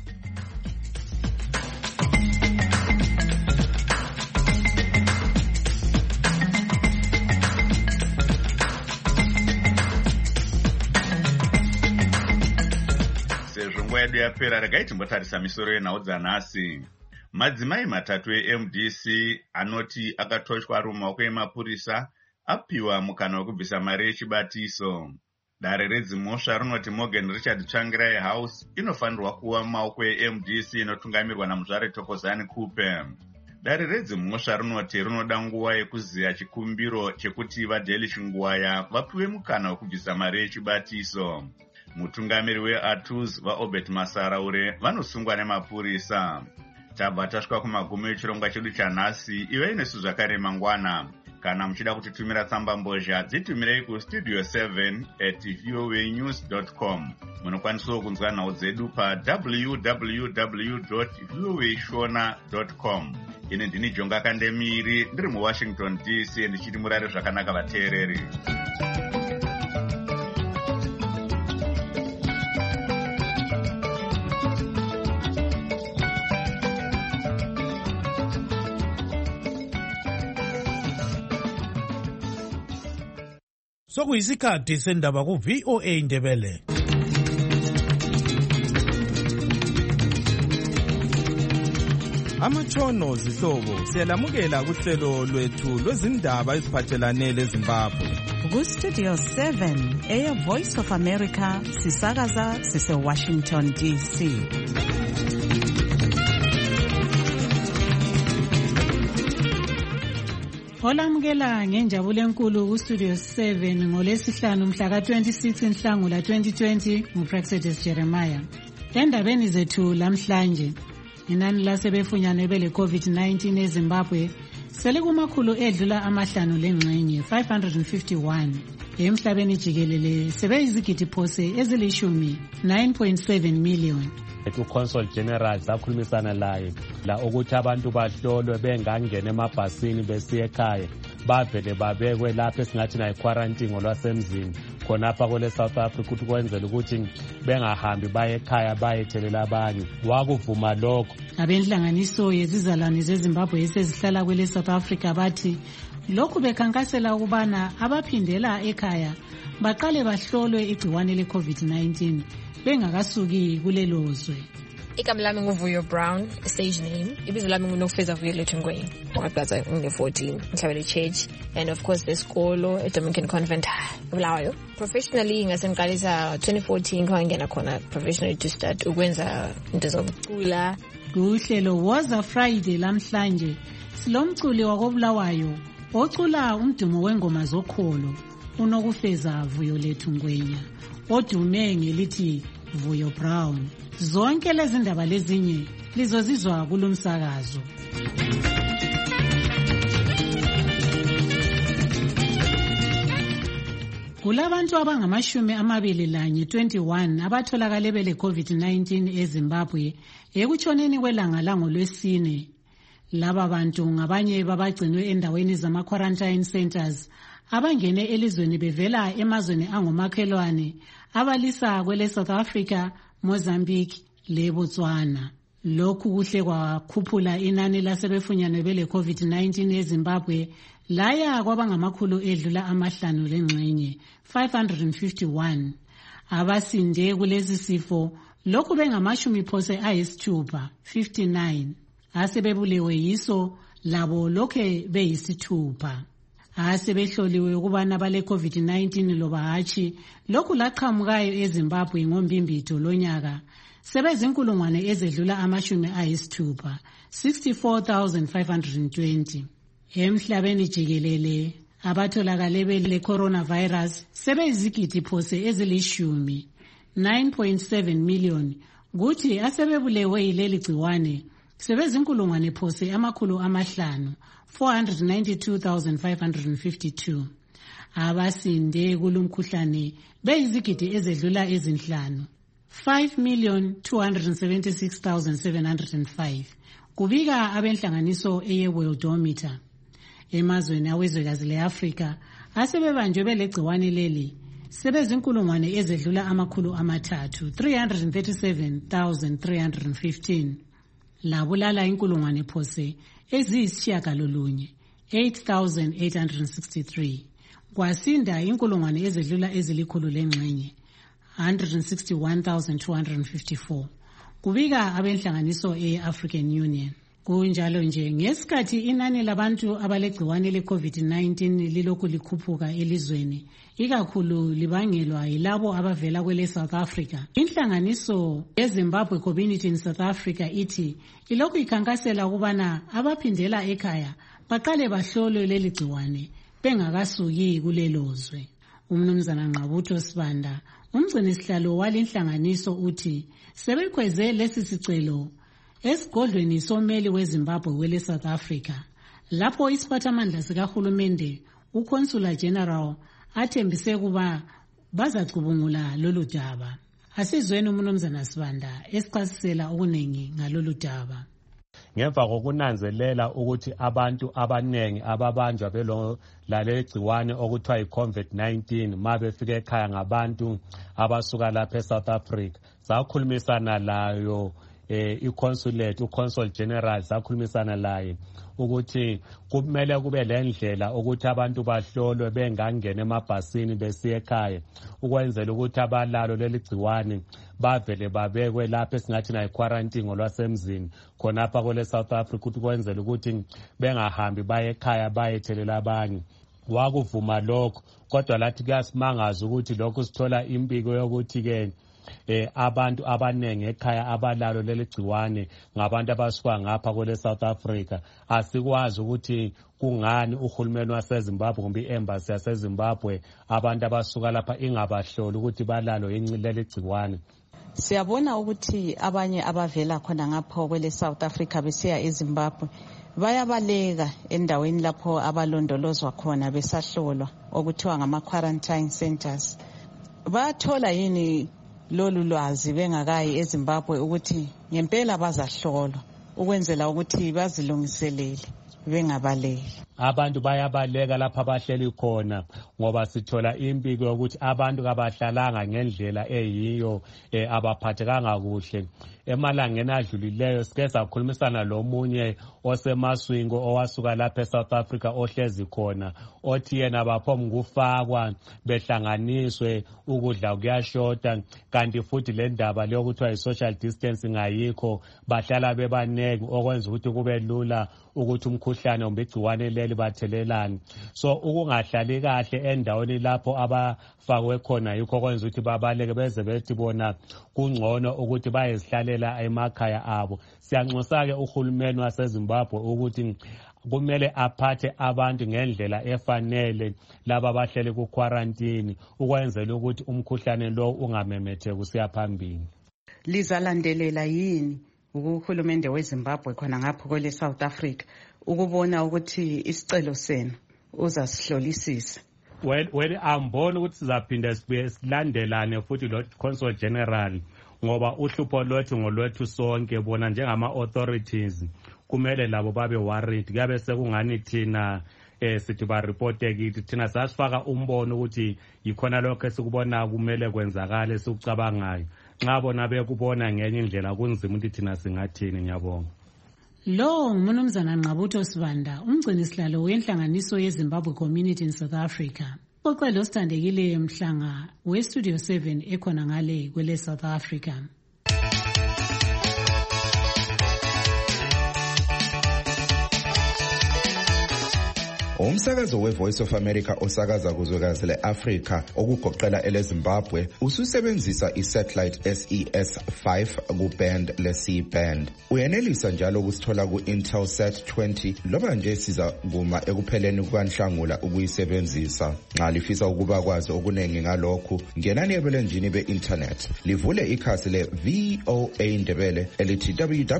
Sezvo nguva yedu yapera, regai timbotarisa misoro yenhau dzanhasi. Madzimai matatu eMDC anoti akatoshwa ari mumaoko emapurisa apiwa mukana wekubvisa mari yechibatiso. Dare redzimhosva rinoti Morgan Richard Tsvangirai House inofanirwa kuva mumaoko eMDC inotungamirwa naMuzvare Thokozani Kupe. Dare redzimhosva rinoti rinoda nguva yekuziya chikumbiro chekuti vaDelish Ngwaya vapiwe mukana wekubvisa mari yechibatiso. Mutungamiri weATUS vaObert Masaraure vanosungwa nemapurisa. Tabva tasvika kumagumo echirongwa chedu chanhasi. Ivai nesu zvakare mangwana. Kana muchida kutitumira tsamba mbozha, dzitumirei kustudio 7@voanews.com. Munokwanisawo kunzwa nhau dzedu pa www.voashona.com. Ini ndini Jonga Kandemiri, ndiri muWashington DC, ndichiti murare zvakanaka vateereri. sokuyisikhathi sendaba ku-VOA Indebele. Amatshono zihlobo siyalamukela kuhlelo lwethu lwezindaba eziphathelane leZimbabwe. Ku-Studio 7 Air Voice of America sisakaza sise-Washington DC. Olamukela ngenjabulo enkulu ku-Studio 7 ngolesihlanu mhla ka-26 Nhlangula 2020 nguPraxedes Jeremiah. Endabeni zethu lamhlanje, inani lasebefunyanwe bele COVID-19 eZimbabwe selikumakhulu edlula amahlanu lengxenye 551. Emhlabeni jikelele sebeyizigidi phose ezilishumi 9.7 million. uConsul General sakhulumisana laye la ukuthi abantu bahlolwe bengangena emabhasini besiya ekhaya bavele babekwe lapha esingathi nayi quarantine ngolwasemzini khonapha kwele South Africa ukuthi kwenzela ukuthi bengahambi baye ekhaya bayethelela abanye. Wakuvuma lokho. Abenhlanganiso yezizalwane zeZimbabwe esezihlala kwele South Africa bathi lokhu bekhankasela ukubana abaphindela ekhaya baqale bahlolwe igciwane le-COVID-19 bengakasuki kulelo zwe. Igama lami nguVuyo Brown, stage name. Ibizo lami nguNokufeza Violet Ngweni. Ngaqaza ngine-14 Mhlabele Church, and of course the school at Dominican Convent Bulawayo. Professionally ngasengiqalisa 2014 kwangena khona professionally to start ukwenza into zokucula. Kuhlelo Woza Friday lamhlanje silomculi wakobulawayo ocula umdumo wengoma zokholo uNokufeza Violet Ngweni odume ngelithi Vuyo Brown. Zonke lezi ndaba lezinye lizozizwa kulomsakazo. Kulabantu abangamashumi amabili lanye 21 abatholakale bele COVID-19 eZimbabwe ekutshoneni kwelanga langolwesine. Laba bantu ngabanye babagcinwe endaweni zama-quarantine centers abangene elizweni bevela emazweni angomakhelwane abalisa kwele South Africa, Mozambique le Botswana. Lokhu kuhle kwakhuphula inani lasebefunyanwe bele COVID-19 eZimbabwe laya kwabangamakhulu edlula amahlanu lengxenye 551. Abasinde kulesi sifo lokhu bengamashumi phose ayisithupha 59. Asebebulewe yiso labo lokhe beyisithupha. Asebehloliwe ukubana bale COVID-19 loba hatshi lokhu laqhamukayo eZimbabwe ngombimbitho lonyaka sebezinkulungwane ezedlula amashumi ayisithupha 64,520. Emhlabeni jikelele abatholakale bele coronavirus sebeyizigidi phose ezilishumi 9.7 million. Kuthi asebebulewe yileli gciwane sebezinkulungwane phose amakhulu amahlanu 492,552. Abasinde kulumkhuhlane beyizigidi ezedlula ezinhlanu 5,276,705. Kubika abenhlanganiso eye-Worldometer. Emazweni awezwekazi le-Afrika asebebanjwe belegciwane leli sebezinkulungwane ezedlula amakhulu amathathu 337,315. Labulala inkulungwane phose eziyisishiyagalolunye 8,863. Kwasinda inkulungwane ezedlula ezilikhulu lengxenye 161,254. Kubika abenhlanganiso e-African Union. Kunjalo nje ngesikhathi inani labantu abalegciwane le-COVID-19 lilokhu likhuphuka elizweni, ikakhulu libangelwa yilabo abavela kwele South Africa. Inhlanganiso yeZimbabwe Community in South Africa ithi ilokhu ikhankasela ukubana abaphindela ekhaya baqale bahlolwe leli gciwane bengakasuki kulelo zwe. Umnumzana Nqabutho Sibanda, umgcinisihlalo walinhlanganiso uthi sebekhweze lesi sicelo esigodlweni someli weZimbabwe wele South Africa lapho isiphathamandla sikahulumende uConsular General athembise kuba bazacubungula lolu daba. Asizweni umnumzana Sibanda esichasisela okuningi ngalolu daba. Ngemva kokunanzelela ukuthi abantu abanengi ababanjwa belolale gciwane okuthiwa yi-COVID-19 mabefika ekhaya ngabantu abasuka lapha eSouth Africa, sakhulumisana layo i-consulate uconsul general sakhulumisana laye ukuthi kumele kube lendlela ukuthi abantu bahlolwe bengangena emabhasini besiya ekhaya ukwenzela ukuthi abalalo leli gciwane bavele babekwe lapho esingathi na quarantine ngolwasemzini khonapha kole South Africa ukuthi kwenzela ukuthi bengahambi baye ekhaya bayethelela abanye. Wakuvuma lokho kodwa lathi kuyasimangaza ukuthi lokho sithola impiko yokuthi ke abantu abanenge ekhaya abalalo leli gciwane ngabantu abasuka ngapha kole South Africa. Asikwazi ukuthi kungani uhulumeni waseZimbabwe kumbe i-embassy yaseZimbabwe abantu abasuka lapha ingabahloli ukuthi balalo yini leli gciwane. Siyabona ukuthi abanye abavela khona ngapha kwele South Africa besiya eZimbabwe bayabaleka endaweni lapho abalondolozwa khona besahlolwa okuthiwa ngama-quarantine centers. Bathola yini lolu lwazi bengakayi eZimbabwe ukuthi ngempela bazahlolwa ukwenzela ukuthi bazilungiselele bengabaleki? Abantu bayabaleka lapha abahleli khona ngoba sithola impiko yokuthi abantu kabahlalanga ngendlela eyiyo abaphathekanga kuhle. Emalangeni adlulileyo sike sakhulumisana lomunye osemaswingo owasuka lapha eSouth Africa ohlezi khona othi yena baphomu ngufakwa behlanganiswe ukudla kuyashota kanti futhi le ndaba leyo kuthiwa i-social distancing ayikho bahlala bebaneki okwenza ukuthi kube lula ukuthi umkhuhlane kumbe igciwane leli bathelelane. So ukungahlali kahle endaweni lapho abafakwe khona yikho kwenza ukuthi babaleke beze bethi bona kungcono ukuthi bayezihlalela emakhaya abo. Siyanxusa-ke uhulumeni waseZimbabwe ukuthi kumele aphathe abantu ngendlela efanele laba abahleli ku-quarantine ukwenzela ukuthi umkhuhlane lo ungamemetheki usiya phambili. Lizalandelela yini uhulumende weZimbabwe khona ngapho kwele South Africa ukubona ukuthi isicelo senu uzasihlolisisa? Well ambona ukuthi sizaphinde sibuye silandelane futhi lo consul general ngoba uhlupho lwethu ngolwethu sonke bona njengama-authorities kumele labo babe worried. Kuyabe sekungani thina sithi ba-reporte kithi thina sasifaka umbono ukuthi yikhona lokho esikubona kumele kwenzakale sikucabangayo. Nxa bona bekubona ngenye indlela kunzima ukuthi thina singathini. Ngiyabonga. Lo ngumnumzana Nqabutho Sibanda umgcinisihlalo wenhlanganiso yeZimbabwe Community in South Africa. Uxelo sithandekile Mhlanga weStudio 7 ekhona ngale kwele South Africa. Umsakazo we-Voice of America osakaza kuzwekazi le-Afrika okugoqela eleZimbabwe ususebenzisa i-satellite SES-5 ku-band le-C-band. Uyenelisa njalo ukusithola ku-Intelsat 20 loba nje siza kuma ekupheleni kukaNhlangula ukuyisebenzisa. Nxa lifisa ukuba kwazi okuningi ngalokhu ngenani ebulenjini be-internet livule ikhasi le-VOA Ndebele elithi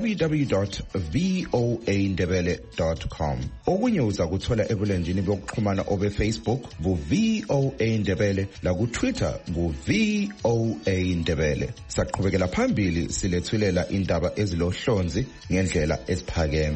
www.voandebele.com. Okunye uza kuthola ebulenjini bokuxhumana obe Facebook ku-VOA Ndebele la ku-Twitter ku-VOA Ndebele. Saqhubekela phambili silethulela indaba ezilohlonzi ngendlela esiphakeme.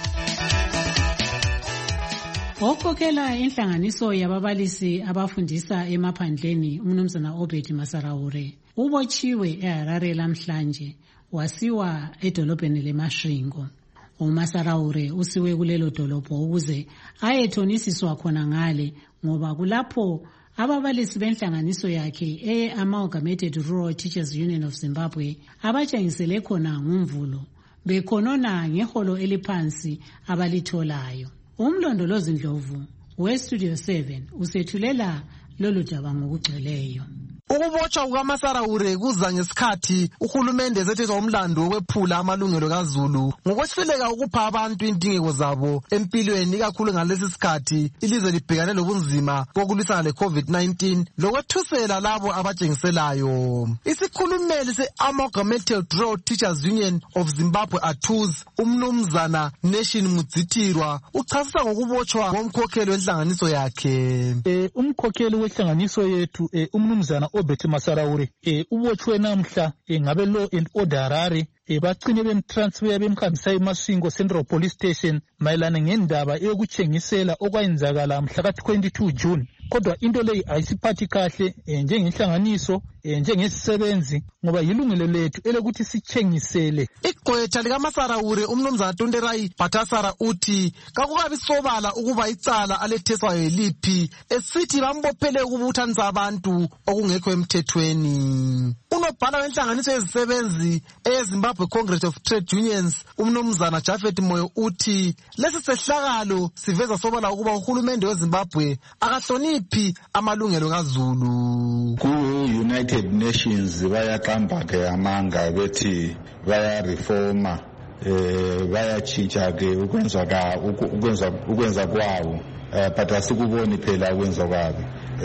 Okhokhela inhlanganiso yababalisi abafundisa emaphandleni umnumzana Obed Masarawure ubotshiwe eHarare lamhlanje wasiwa edolobheni leMashringo. uMasarawure usiwe kulelo dolobho ukuze ayethonisiswa khona ngale ngoba kulapho ababalisi benhlanganiso yakhe e-Amalgamated Rural Teachers Union of Zimbabwe abatshengisele khona ngumvulo bekhonona ngeholo eliphansi abalitholayo. Umlondolozi Ndlovu weStudio 7 usethulela lolu daba ngokugcweleyo. Ukubotshwa kukaMasarawure kuza ngesikhathi uhulumende ezetheswa umlando wokwephula amalungelo kaZulu ngokwesihluleka ukupha abantu indingeko zabo empilweni ikakhulu ngalesi sikhathi ilizwe libhekane lobunzima bokulwisana le-COVID-19 lokwethusela labo abatshengiselayo. Isikhulumeli se-Amalgamated Rural Teachers Union of Zimbabwe ATUZ umnumzana Nation Mudzitirwa uchasisa ngokubotshwa komkhokheli wenhlanganiso yakhe. Umkhokheli wenhlanganiso yethu umnumzana Obed Masarawure ubotshwe namhla ngabe Law and Order Harare bacine bemtransfer bemhambisa eMasvingo Central Police Station mayelana ngendaba eyokutshengisela okwayenzakala mhla ka-22 June. Kodwa into leyi ayisiphathi kahle njengenhlanganiso njengesisebenzi ngoba yilungelo lethu elokuthi sitshengisele. Igqwetha likaMasaraure umnumzana Tonderai Bhatasara uthi kakukabi sobala ukuba icala aletheswayo yiliphi, esithi bambophele ukubuthanisa abantu okungekho emthethweni. Unobhala wenhlanganiso yezisebenzi eZimbabwe Congress of Trade Unions umnumzana Jafet Moyo uthi lesi sehlakalo siveza sobala ukuba uhulumende weZimbabwe akahloniphi amalungelo kaZulu. Ku-United Nations bayaqamba ke amanga bethi bayareforma bayatshintsha ke ukwenza kwawo but asikuboni phela ukwenza kwabo.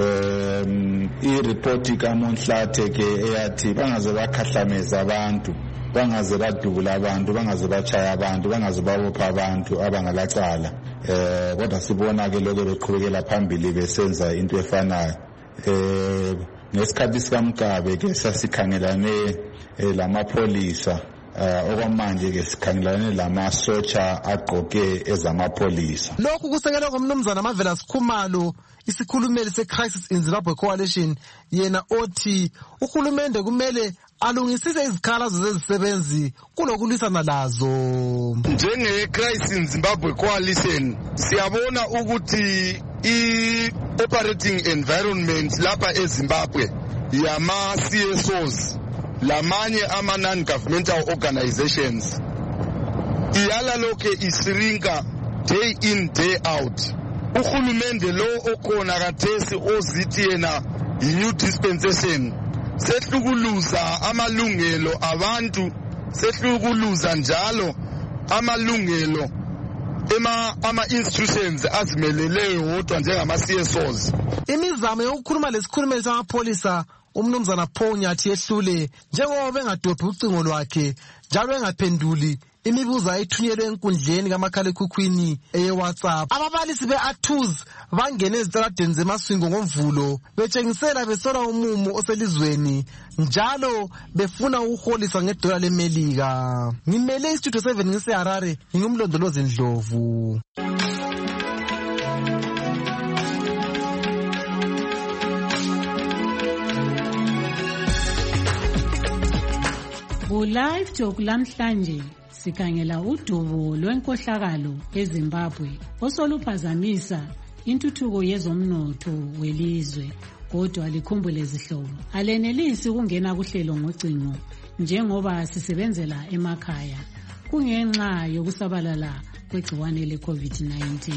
I-report kaMonhlathe ke eyathi bangaze bakhahlameza abantu, bangaze badubula abantu, bangaze bachaya abantu, bangaze babopha abantu abangalacala. Kodwa sibona ke lokho beqhubekela phambili besenza into efanayo. Ngesikhathi sikaMgabe ke sasikhangelane lamapholisa okwamanje ke sikhangelane lamasotsha agqoke ezamapholisa. Lokhu kusekelwe ngomnumzana Mavela Sikhumalo, isikhulumeli se-Crisis in Zimbabwe Coalition, yena othi uhulumende kumele alungisise izikhalazo zezisebenzi kulokulwisana lazo. Njenge-Crisis in Zimbabwe Coalition siyabona ukuthi i-operating environment lapha eZimbabwe yama-CSOs lamanye ama-non-governmental organizations iyala lokhe isirinka day in day out. Uhulumende lo okhona kathesi ozithi yena i-new dispensation sehlukuluza amalungelo abantu, sehlukuluza njalo amalungelo ama-institutions azimeleleyo wodwa njengama-CSOs. Imizamo yokukhuluma lesikhulumeli samapholisa umnumzana Ponyathi yehlule njengoba bengadobhi ucingo lwakhe njalo engaphenduli imibuzo ayithunyelwe enkundleni kamakhalekhukhwini eye-WhatsApp. Ababalisi be-Artus bangene ezitaladeni zeMasvingo ngoMvulo betshengisela besola umumo oselizweni njalo befuna ukuholiswa ngedola leMelika. Ngimele iStudio 7 ngiseHarare, ngingumlondolozi Ndlovu. Ku-Live Talk lamhlanje sikhangela udubo lwenkohlakalo eZimbabwe osoluphazamisa intuthuko yezomnotho welizwe, kodwa likhumbule zihlobo alenelisi ukungena kuhlelo ngocingo njengoba sisebenzela emakhaya kungenxa yokusabalala kwegciwane le-COVID-19.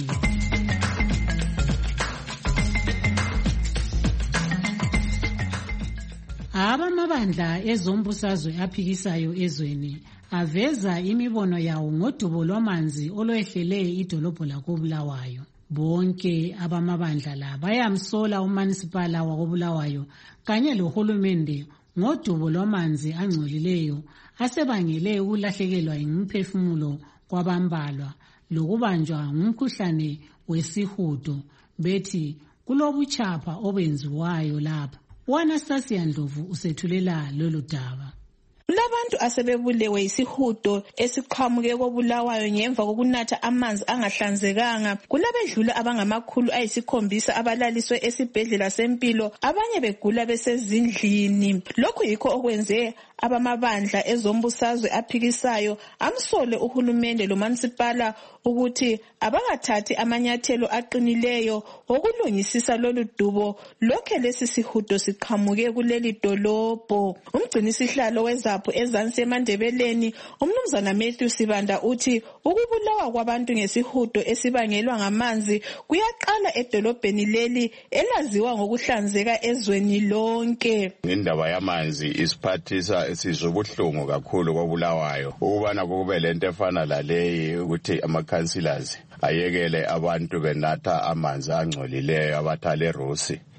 Abamabandla ezombusazwe aphikisayo ezweni aveza imibono yawo ngodubo lwamanzi olwehlele idolobho lakoBulawayo. Bonke abamabandla la bayamsola uMunicipal wakoBulawayo kanye lohulumende ngodubo lwamanzi angcolileyo asebangele ukulahlekelwa yimiphefumulo kwabambalwa lokubanjwa ngumkhuhlane wesihudo. Bethi kulobuchapha obenziwayo lapha. Anastasia Ndlovu usethulela lolu daba. Kulabantu asebebulewe isihudo esiqhamuke koBulawayo ngemva kokunatha amanzi angahlanzekanga. Kulabedlula abangama770 abalaliswe esibhedlela sempilo, abanye begula besezindlini. Lokhu yikho okwenze abamabandla ezombusazwe aphikisayo amsole uhulumende loMunicipal ukuthi abakathathi amanyathelo aqinileyo okulungisisa lolu dubo lokho lesi sihudo siqhamuke kuleli dolobho. Umgcinisihlalo wezaphu eZansi eMandebeleni umnumzana Matthew Sibanda uthi ukubulawa kwabantu ngesihudo esibangelwa ngamanzi kuyaqala edolobheni leli elaziwa ngokuhlanzeka ezweni lonke. Indaba yamanzi isiphathisa sizobuhlungu kakhulu koBulawayo ukubana kube lento efana laleyi ukuthi ama-councillors ayekele abantu benatha amanzi angcolileyo abathale Rusi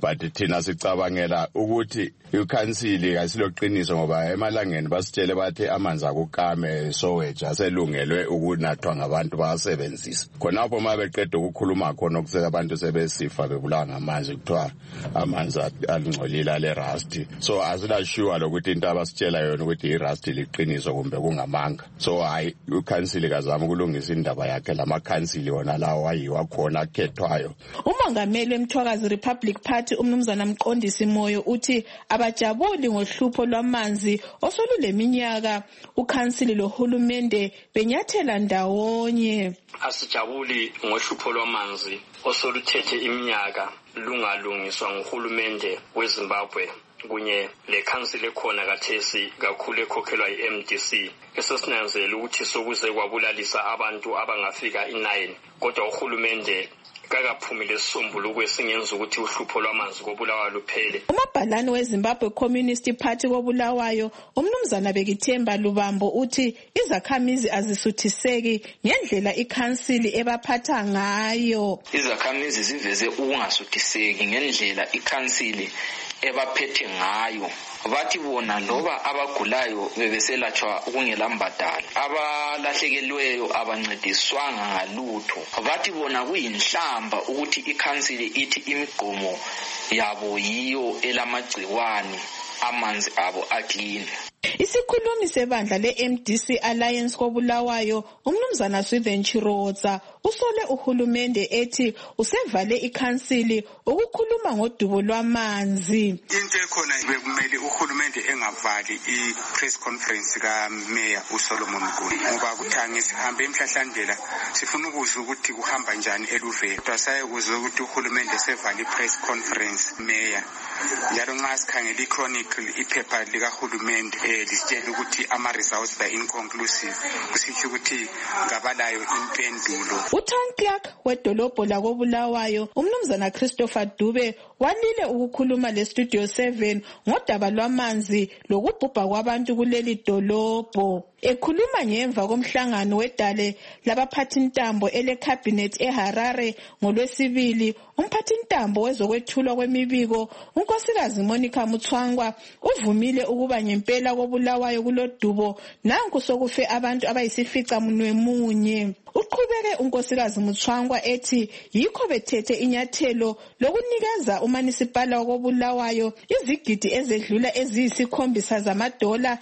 but thina sicabangela ukuthi ikhansili asiloqiniso ngoba emalangeni basitshele bathi amanzi akukame Soweto aselungelwe ukunathwa ngabantu basebenzisa khonapho mabeqeda ukukhuluma khona ukuseka abantu sebesifa bebulawa ngamanzi kuthiwa amanzi alingcolile ale rust so asila sure lokuthi into abasitshela yona ukuthi irust liqiniso kumbe kungamanga so hayi ikhansili kazama ukulungisa indaba yakhe lamakhansili wona lawo ayiwa khona akhethwayo. Umongameli weMthwakazi Republic Party umnumzana Mqondisi Moyo uthi abajabuli ngohlupho lwamanzi osoluleminyaka ukhansili lohulumende benyathela ndawonye. Asijabuli ngohlupho lwamanzi osoluthethe iminyaka lungalungiswa nguhulumende weZimbabwe kunye lekhansili ekhona kathesi kakhulu ekhokhelwa iMDC esosinanzela ukuthi sokuze kwabulalisa abantu abangafika i9 kodwa uhulumende kakaphumile isisombululo kwesingenza ukuthi uhlupho lwamanzi kobulawayo luphele. Umabhalane weZimbabwe Communist Party kobulawayo umnumzana Bekithemba Lubambo uthi izakhamizi azisuthiseki ngendlela ikhansili ebaphatha ngayo. Izakhamizi ziveze ukungasuthiseki ngendlela ikhansili ebaphethe ngayo. Bathi bona loba abagulayo bebeselatshwa kungelambadala abalahlekelweyo abancediswanga ngalutho. Bathi bona kuyinhlamba ukuthi ikhansili ithi imigqomo yabo yiyo elamagciwane amanzi abo aklini. Isikhulumi sebandla leMDC Alliance kobulawayo umnumzana Swithen Chiroza usole uhulumende ethi usevale ikhansili ukukhuluma ngodubo lwamanzi. Into ekhona bekumele uhulumende engavali i-press conference kaMayor uSolomon Mnguni ngoba kuthanga sihambe emhlahlandlela sifuna ukuzwa ukuthi kuhamba njani eluvela. Twasaye kuzwa ukuthi uhulumende sevale i-press conference Mayor njalo nxa sikhangela i-chronicle iphepha likahulumende lisitshela ukuthi ama-results are inconclusive kusitsho ukuthi ngabalayo impendulo. UTown Clerk wedolobho lakobulawayo umnumzana Christopher Dube walile ukukhuluma leStudio 7 ngodaba lwamanzi lokubhubha kwabantu kuleli dolobho. Ekhuluma ngemva komhlangano wedale labaphathintambo eleCabinet eHarare ngoLwesibili umphathintambo wezokwethulwa kwemibiko unkosikazi Monica Mutswangwa uvumile ukuba ngempela kobulawayo kulodubo nanku sokufe abantu abayisifica munye. Uqhubeke unkosikazi Mutswangwa ethi yikho bethethe inyathelo lokunikeza uMunicipal wakobulawayo izigidi ezedlula eziyisikhombisa zamadola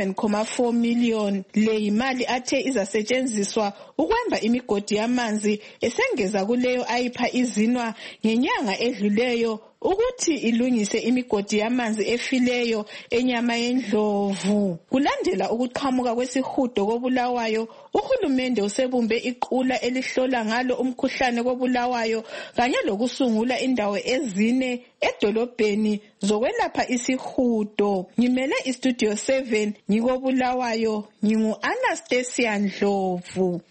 i7.4 million. Le imali athe izasetshenziswa ukwemba imigodi yamanzi esengeza kuleyo ayipha izinwa ngenyanga edluleyo ukuthi ilungise imigodi yamanzi efileyo enyama yendlovu. Kulandela ukuqhamuka kwesihudo kobulawayo uhulumende usebumbe iqula elihlola ngalo umkhuhlane kobulawayo kanye lokusungula indawo ezine edolobheni zokwelapha isihudo. Ngimele iStudio 7 ngikobulawayo ngingu Anastasia Ndlovu.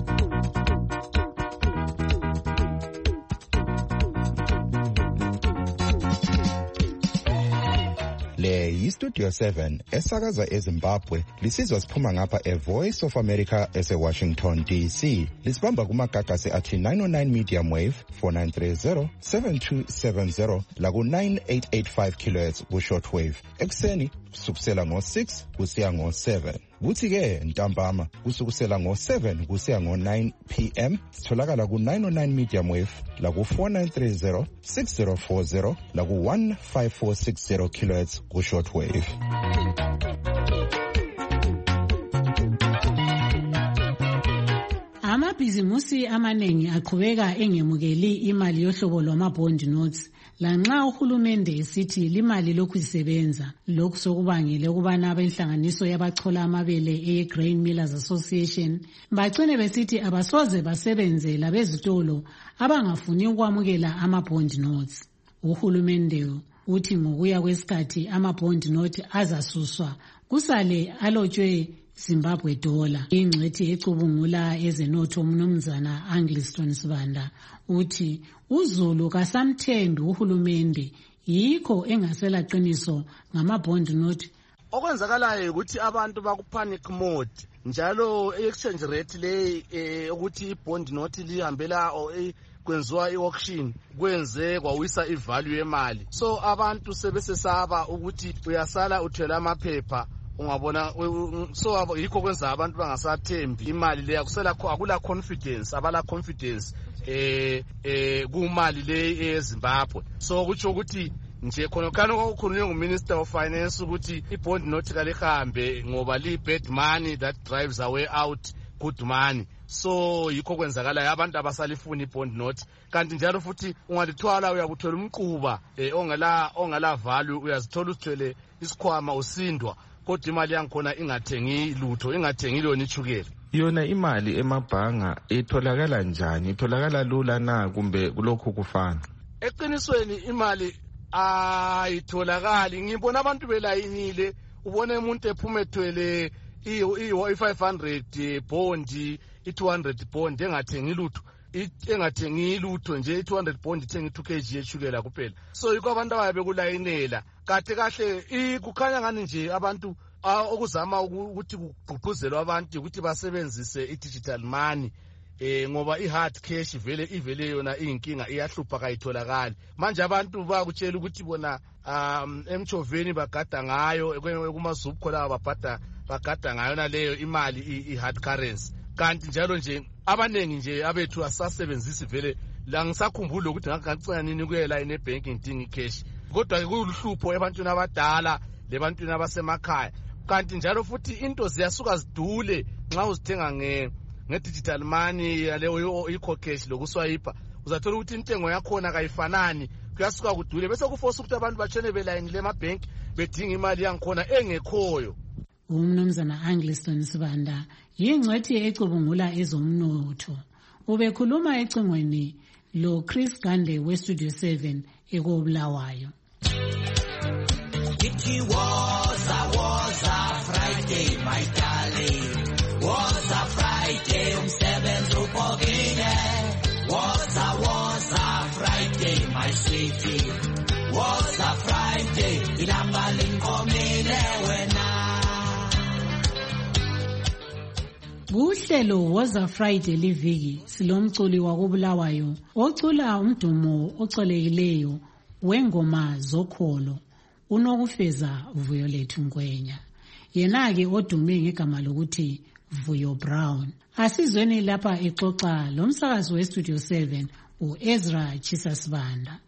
Le yiStudio 7 esakaza eZimbabwe lisizwa siphuma ngapha eVoice of America eseWashington DC. Lisibamba kumagagasi athi 909 medium wave 4930 7270 laku 9885 kHz ku shortwave. Ekseni kusukela ngo6 kusiya ngo7. Kuthi ke ntambama kusukusela ngo7 kusiya ngo9 PM sitholakala ku 909 medium wave la ku 4930 6040 la ku 15460 kHz ku shortwave. Amabhizimusi amanengi aqhubeka engemukeli imali yohlobo lwama-bond notes lanxa uhulumende esithi limali lokhu isebenza. Lokhu sokubangele ukubana abenhlanganiso yabachola amabele eGrain Millers Association bacine besithi abasoze basebenze labezitolo abangafuni ukwamukela ama-bond notes. Uhulumende uthi ngokuya kwesikhathi ama-bond note azasuswa kusale alotshwe Zimbabwe dollar. Ingcwethi ecubungula ezenotho umnumzana Angliston Sibanda uthi uZulu kasamthembi uhulumende yikho engasela qiniso ngama-bond note. Okwenzakalayo ukuthi abantu bakupanic mode njalo exchange rate le ukuthi ibond note lihambela kwenziwa i-auction kwenze kwawisa ivalue yemali. So abantu sebesesaba ukuthi uyasala uthwele amaphepha ungabona, so yikho kwenza abantu bangasathembi imali le, akula confidence, abala confidence kumali le eZimbabwe. So kutsho ukuthi nje khona okukhulunywe nguMinister of Finance ukuthi i-bond note kalihambe ngoba li-bad money that drives away out good money. So yikho kwenzakalayo, abantu abasalifuni i-bond note. Kanti njalo futhi ungalithwala uyakuthola umquba ongala value, uyazithola uthwele isikhwama usindwa, kodwa imali yankhona ingathengi lutho, ingathengi yona ichukela. Yona imali emabhanga itholakala njani? Itholakala lula na kumbe kulokhu kufana? Eqinisweni imali ayitholakali. Ngibona abantu belayinile, ubone umuntu ephuma ethwele i-500 bond, i-200 bond engathengi lutho nje, i-200 bond ithenga 2 kg yeshukela kuphela. So yikho abantu abayabe kulayinela. Kade kahle kukhanya ngani nje abantu okuzama ukuthi kugqugquzelwe abantu ukuthi basebenzise i-digital money, ngoba i-hard cash ivele yona iyinkinga, iyahlupha, kayitholakali. Manje abantu bakutshela ukuthi bona emchoveni bagada ngayo, kumazupho khona bagada ngayo naleyo imali i-hard currency. Kanti njalo nje abanengi nje abethu asasebenzisi vele, la ngisakhumbula ukuthi ngakugcina nini kuyela nebhenki ngidinga i-cash, kodwa kuluhlupho ebantwini abadala lebantwini abasemakhaya. Kanti njalo futhi into ziyasuka zidule nxa uzithenga nge-digital money yaleyo i-cash lokuswayipa, uzathola ukuthi intengo yakhona kayifanani, kuyasuka kudule, bese kuforce ukuthi abantu batshene belayinile emabhenki bedinga imali yankhona engekhoyo. Umnumzana Angliston Sibanda yingcwethi ecubungula ezomnotho. Ubekhuluma ecingweni lo Chris Gande we-Studio 7 ekobulawayo. It was a Friday, my darling. Was a Friday, umsebenzi upokile. Was a Friday, my sweetie. Was a Friday, ilanga linkomile wena. Kuhlelo woza Friday liviki silomculi wakobulawayo ocula umdumo ocolekileyo wengoma zokholo unokufeza Vuyo Lethu Ngwenya, yena-ke odume ngegama lokuthi Vuyo Brown. Asizweni lapha exoxa lomsakazi we-Studio 7 u-Ezra Chisasibanda.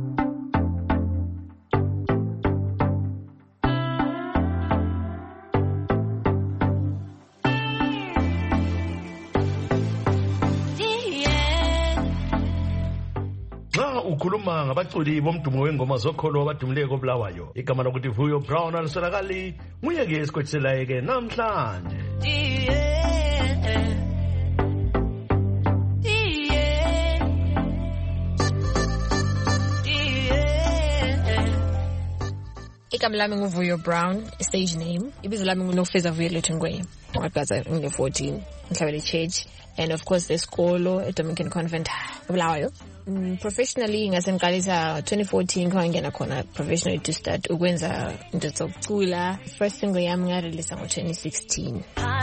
Ukhuluma ngabaculi bomdumo wengoma zokholo abadumile kobulawayo, igama lokuthi Vuyo Brown alisolakali, nguye-ke esikwetshiselayo-ke namhlanje. Igama lami nguVuyo Brown, stage name. Ibizo lami ngunokufeza Vuyo Lethu Ngwenya. Ngaqhaza ngine-14 ngihlabele church, and of course lesikolo eDominican Convent eBulawayo. Professionally ngase ngiqalisa 2014 ngangena khona professionally to start ukwenza into zokucula. First single yami ngarelease ngo-2016.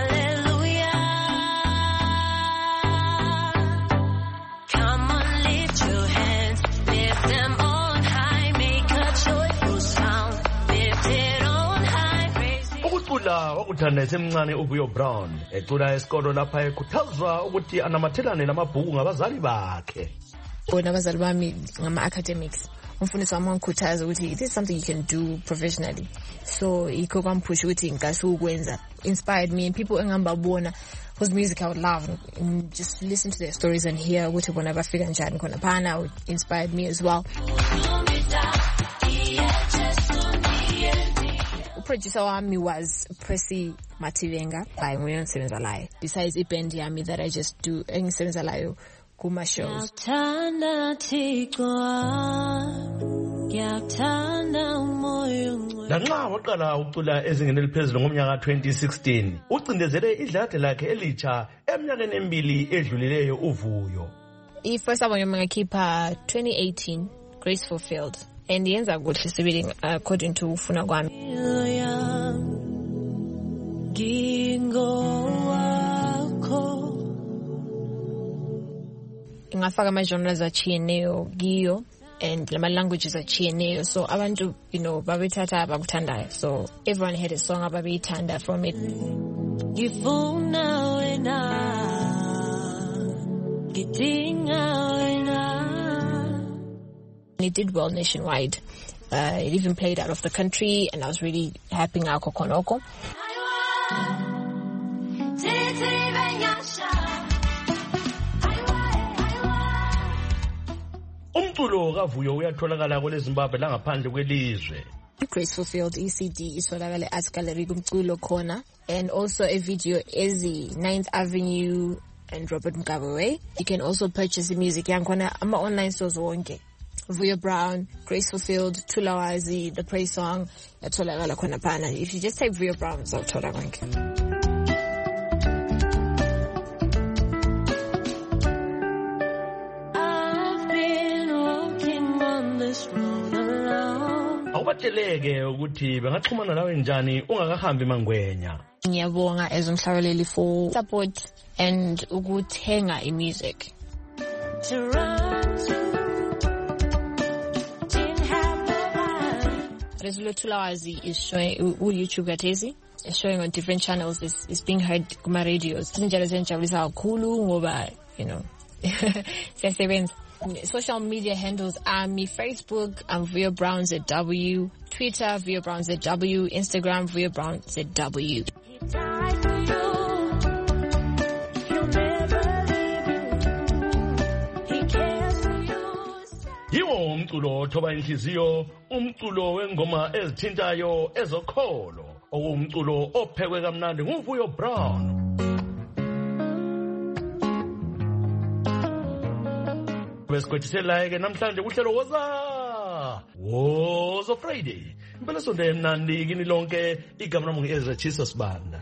Wakuthanda esemncane uVuyo Brown ecula esikolo lapha ekhuthazwa ukuthi anamathelane namabhuku ngabazali bakhe. Bona abazali bami ngama-academics, umfundisi wami wangikhuthaza ukuthi this is something you can do professionally. So yikho kwamphusha ukuthi ngikase ukwenza. Inspired me and people engangibabona whose music I would love, and just listen to their stories and hear ukuthi bona bafika njani khona phana. Inspired me as well. Producer wami was Pressy Mativenga by nguye ngisebenza layo. Besides iband yami that I just do engisebenza layo kuma shows. Lanxa waqala ucula ezingeni eliphezulu ngomnyaka 2016, ucindezele idlade lakhe elitsha eminyakeni emibili edlulileyo uVuyo. First album yami ngakhipha 2018, Grace Fulfilled. And yenza kuhle sibili according to ufuna kwami. ingafaka ama-genres achiyeneyo kiyo and lama-languages achiyeneyo, so abantu babethatha abakuthandayo, so everyone had a song ababeyithanda from it. Ngifuna wena ngidinga wena. It did well nationwide. It even played out of the country, and I was really happy ngakho khonokho. Umculo kaVuyo uyatholakala kwele Zimbabwe langaphandle kwelizwe. Graceful Field ECD itholakala at Gallery kumculo khona, and also a video ezi 9th Avenue and Robert Mugabe Way. You can also purchase the music yankhona ama online stores wonke. Vuyo Brown, Graceful Field, Tulawazi, the praise song yatholakala khona phana. If you just type Vuyo Brown uzawuthola konke. Awubatsheleke ukuthi bangaxhumana nawe njani ungakahambi mangwenya. Ngiyabonga as umhlabeleli for support and ukuthenga imusic. Rezulo Tulawazi is showing YouTube Gatezi. It's showing on different channels. It's being heard kuma radios. Sinjalo senjabulisa kakhulu ngoba siyasebenza. Social media handles are me Facebook, I'm Vuyo Brown ZW, Twitter Vuyo Brown ZW, Instagram Vuyo Brown ZW. Yiwo umculo othoba inhliziyo, umculo wengoma ezithintayo ezokholo, okumculo ophekwe kamnandi nguVuyo Brown. Besikwetisela ke namhlanje kuhlelo Woza Friday. Impela sonde emnandi kini lonke, igama lami ngiEzra Chisa Sibanda.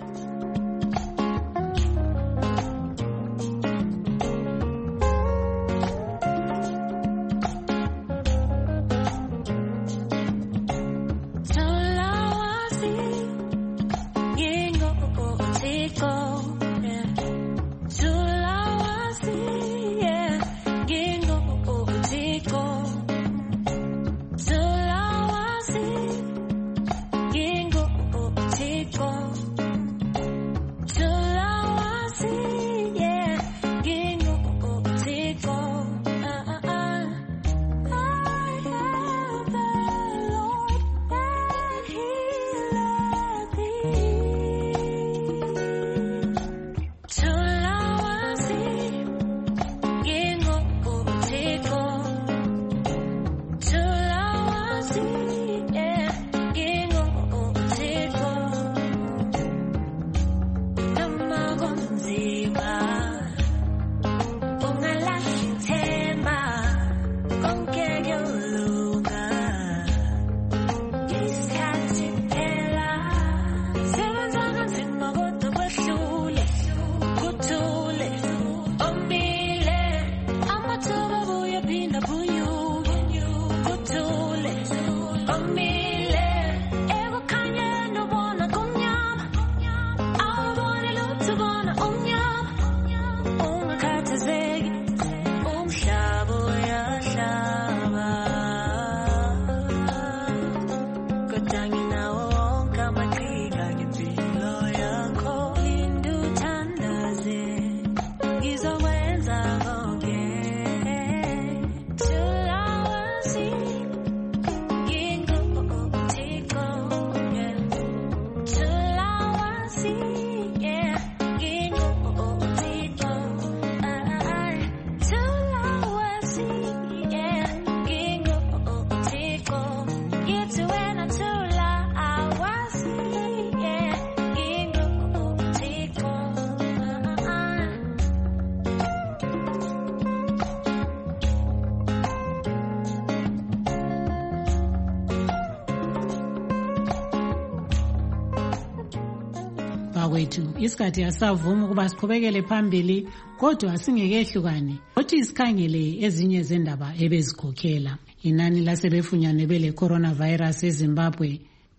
Kwethu isikhathi asavuma ukuba siqhubekele phambili, kodwa asingekehlukane othi isikhangele ezinye zendaba ebezikhokhela. Inani lasebefunyanwe bele coronavirus eZimbabwe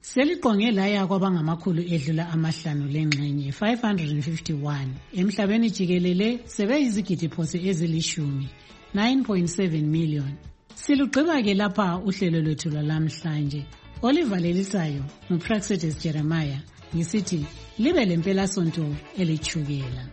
seliqonge laya kwabangamakhulu edlula amahlanu lengxenye 551 emhlabeni jikelele sebeyizigidi phose ezilishumi 9.7 million. Silugqiba ke lapha uhlelo lwethu lwalamhlanje. Olivalelisayo nguPraxedes Jeremiah ngisithi libe lempela sonto elichukela.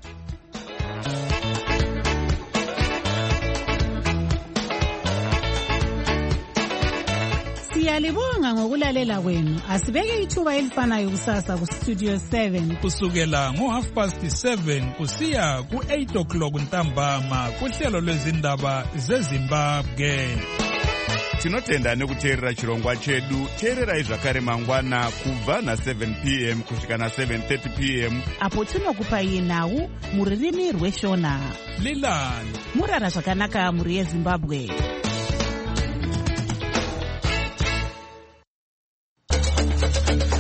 Siyalibonga ngokulalela kwenu. Asibeke ithuba elifanayo kusasa ku Studio 7 kusukela ngo7:30 kusiya ku8:00 ntambama kuhlelo lwezindaba zeZimbabwe. Tinotenda nekuteerera chirongwa chedu. Teererai zvakare mangwana kubva na7 p.m. kusvika na7:30 p.m. apo tinokupai nhau mururimi rweshona. Lilani murara zvakanaka muri yeZimbabwe.